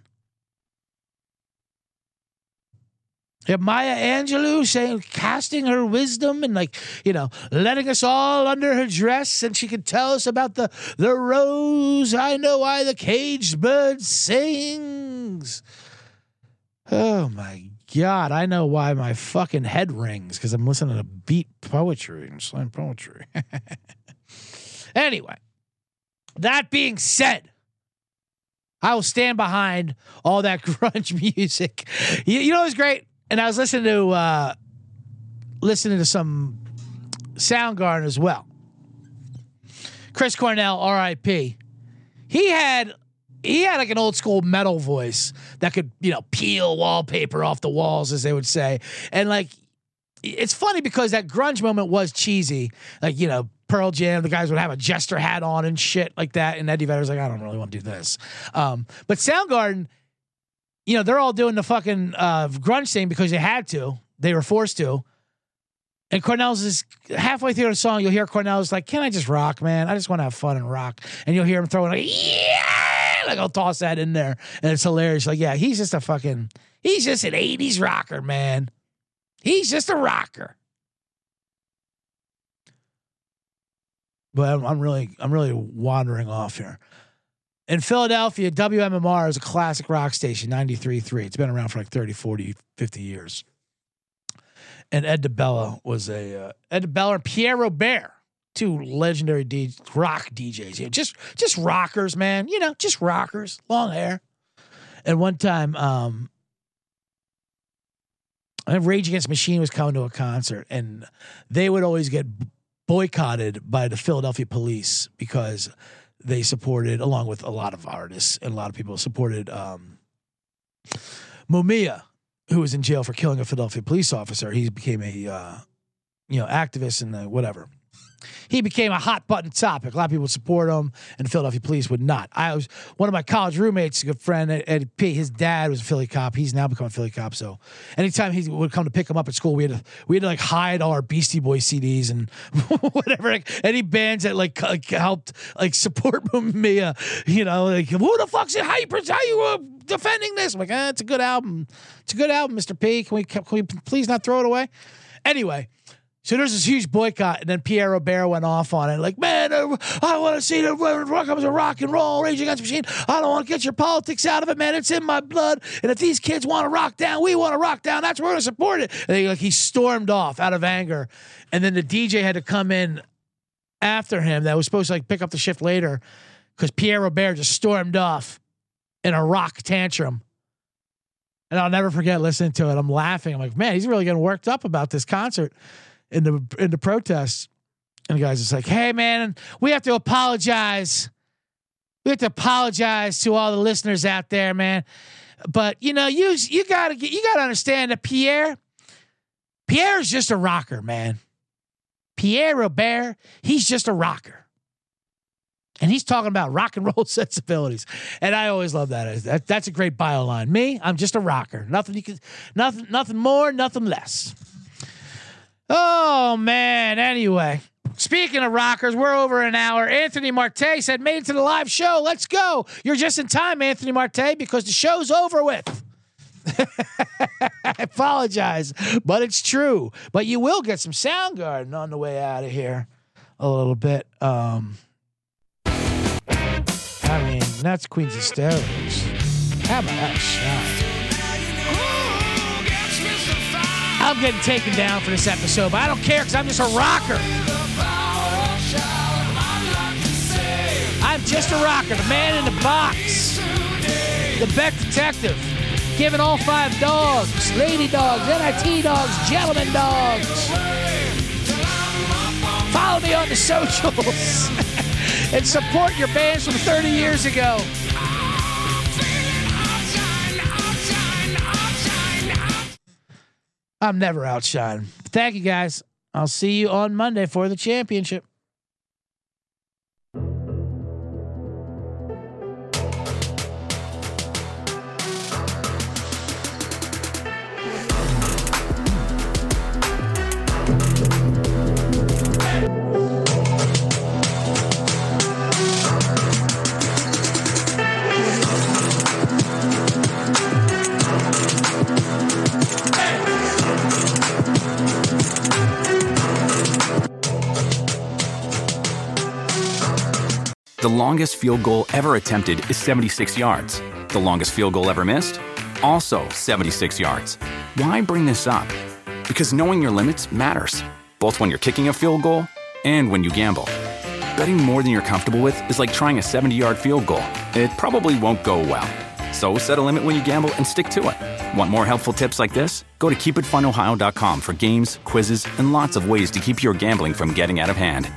Maya Angelou saying, casting her wisdom and letting us all under her dress, and she could tell us about the rose. I know why the caged bird sings. Oh my God, I know why my fucking head rings, because I'm listening to beat poetry and slam poetry. Anyway, that being said, I will stand behind all that grunge music. You know what's great? And I was listening to some Soundgarden as well. Chris Cornell, R.I.P. He had like an old school metal voice that could, peel wallpaper off the walls, as they would say. And like, it's funny because that grunge moment was cheesy. Like, Pearl Jam, the guys would have a jester hat on and shit like that. And Eddie Vedder's like, I don't really want to do this. But Soundgarden, they're all doing the fucking grunge thing because they had to. They were forced to. And Cornell's is halfway through the song, you'll hear Cornell's like, can I just rock, man? I just want to have fun and rock. And you'll hear him throwing like, yeah! Like, I'll toss that in there. And it's hilarious. Like, yeah, he's just an 80s rocker, man. He's just a rocker. But I'm really wandering off here. In Philadelphia, WMMR is a classic rock station, 93.3. It's been around for like 30, 40, 50 years. And Ed DeBella Ed DeBella and Pierre Robert, two legendary rock DJs. Just rockers, man. Just rockers, long hair. And one time, Rage Against the Machine was coming to a concert, and they would always get boycotted by the Philadelphia police because they supported, along with a lot of artists and a lot of people, supported Mumia, who was in jail for killing a Philadelphia police officer. He became a activist and whatever. He became a hot button topic. A lot of people would support him, and the Philadelphia police would not. One of my college roommates, a good friend, Ed P. His dad was a Philly cop. He's now become a Philly cop. So anytime he would come to pick him up at school, we had to like hide all our Beastie Boys CDs and whatever. Like, any bands that like helped like support Mumia. Like, who the fuck's it? How you defending this? I'm like, it's a good album. It's a good album, Mr. P. Can we please not throw it away? Anyway. So there's this huge boycott, and then Pierre Robert went off on it. Like, man, I want to see the rock and roll, Rage Against the Machine. I don't want to get your politics out of it, man. It's in my blood. And if these kids want to rock down, we want to rock down. That's where we're going to support it. And he stormed off out of anger. And then the DJ had to come in after him that was supposed to pick up the shift later because Pierre Robert just stormed off in a rock tantrum. And I'll never forget listening to it. I'm laughing. I'm like, man, he's really getting worked up about this concert. In the protests, and the guy's just like, hey man, we have to apologize. We have to apologize to all the listeners out there, man. But you gotta understand that Pierre's just a rocker, man. Pierre Robert, he's just a rocker. And he's talking about rock and roll sensibilities. And I always love that. That's a great bio line. Me, I'm just a rocker. Nothing more, nothing less. Oh, man. Anyway, speaking of rockers, we're over an hour. Anthony Marte said, made it to the live show. Let's go. You're just in time, Anthony Marte, because the show's over with. I apologize, but it's true. But you will get some Soundgarden on the way out of here. a little bit. I mean, that's Queens of Steroids. How about that shot? I'm getting taken down for this episode, but I don't care because I'm just a rocker. I'm just a rocker, the man in the box, the Beck Detective, giving all 5 dogs, lady dogs, NIT dogs, gentlemen dogs. Follow me on the socials and support your bands from 30 years ago. I'm never outshined. Thank you, guys. I'll see you on Monday for the championship. The longest field goal ever attempted is 76 yards. The longest field goal ever missed? Also 76 yards. Why bring this up? Because knowing your limits matters, both when you're kicking a field goal and when you gamble. Betting more than you're comfortable with is like trying a 70-yard field goal. It probably won't go well. So set a limit when you gamble and stick to it. Want more helpful tips like this? Go to keepitfunohio.com for games, quizzes, and lots of ways to keep your gambling from getting out of hand.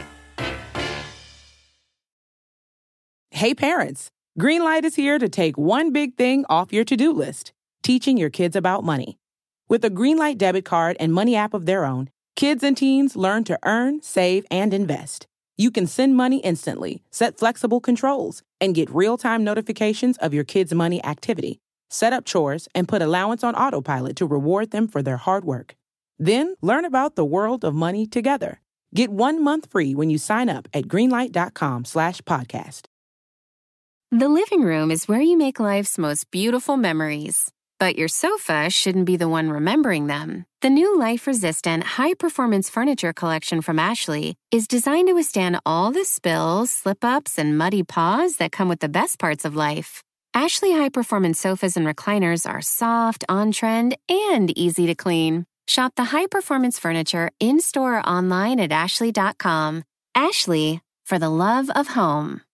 Hey parents, Greenlight is here to take one big thing off your to-do list, teaching your kids about money. With a Greenlight debit card and money app of their own, kids and teens learn to earn, save, and invest. You can send money instantly, set flexible controls, and get real-time notifications of your kids' money activity. Set up chores and put allowance on autopilot to reward them for their hard work. Then learn about the world of money together. Get 1 month free when you sign up at greenlight.com/podcast. The living room is where you make life's most beautiful memories. But your sofa shouldn't be the one remembering them. The new life-resistant, high-performance furniture collection from Ashley is designed to withstand all the spills, slip-ups, and muddy paws that come with the best parts of life. Ashley high-performance sofas and recliners are soft, on-trend, and easy to clean. Shop the high-performance furniture in-store or online at ashley.com. Ashley, for the love of home.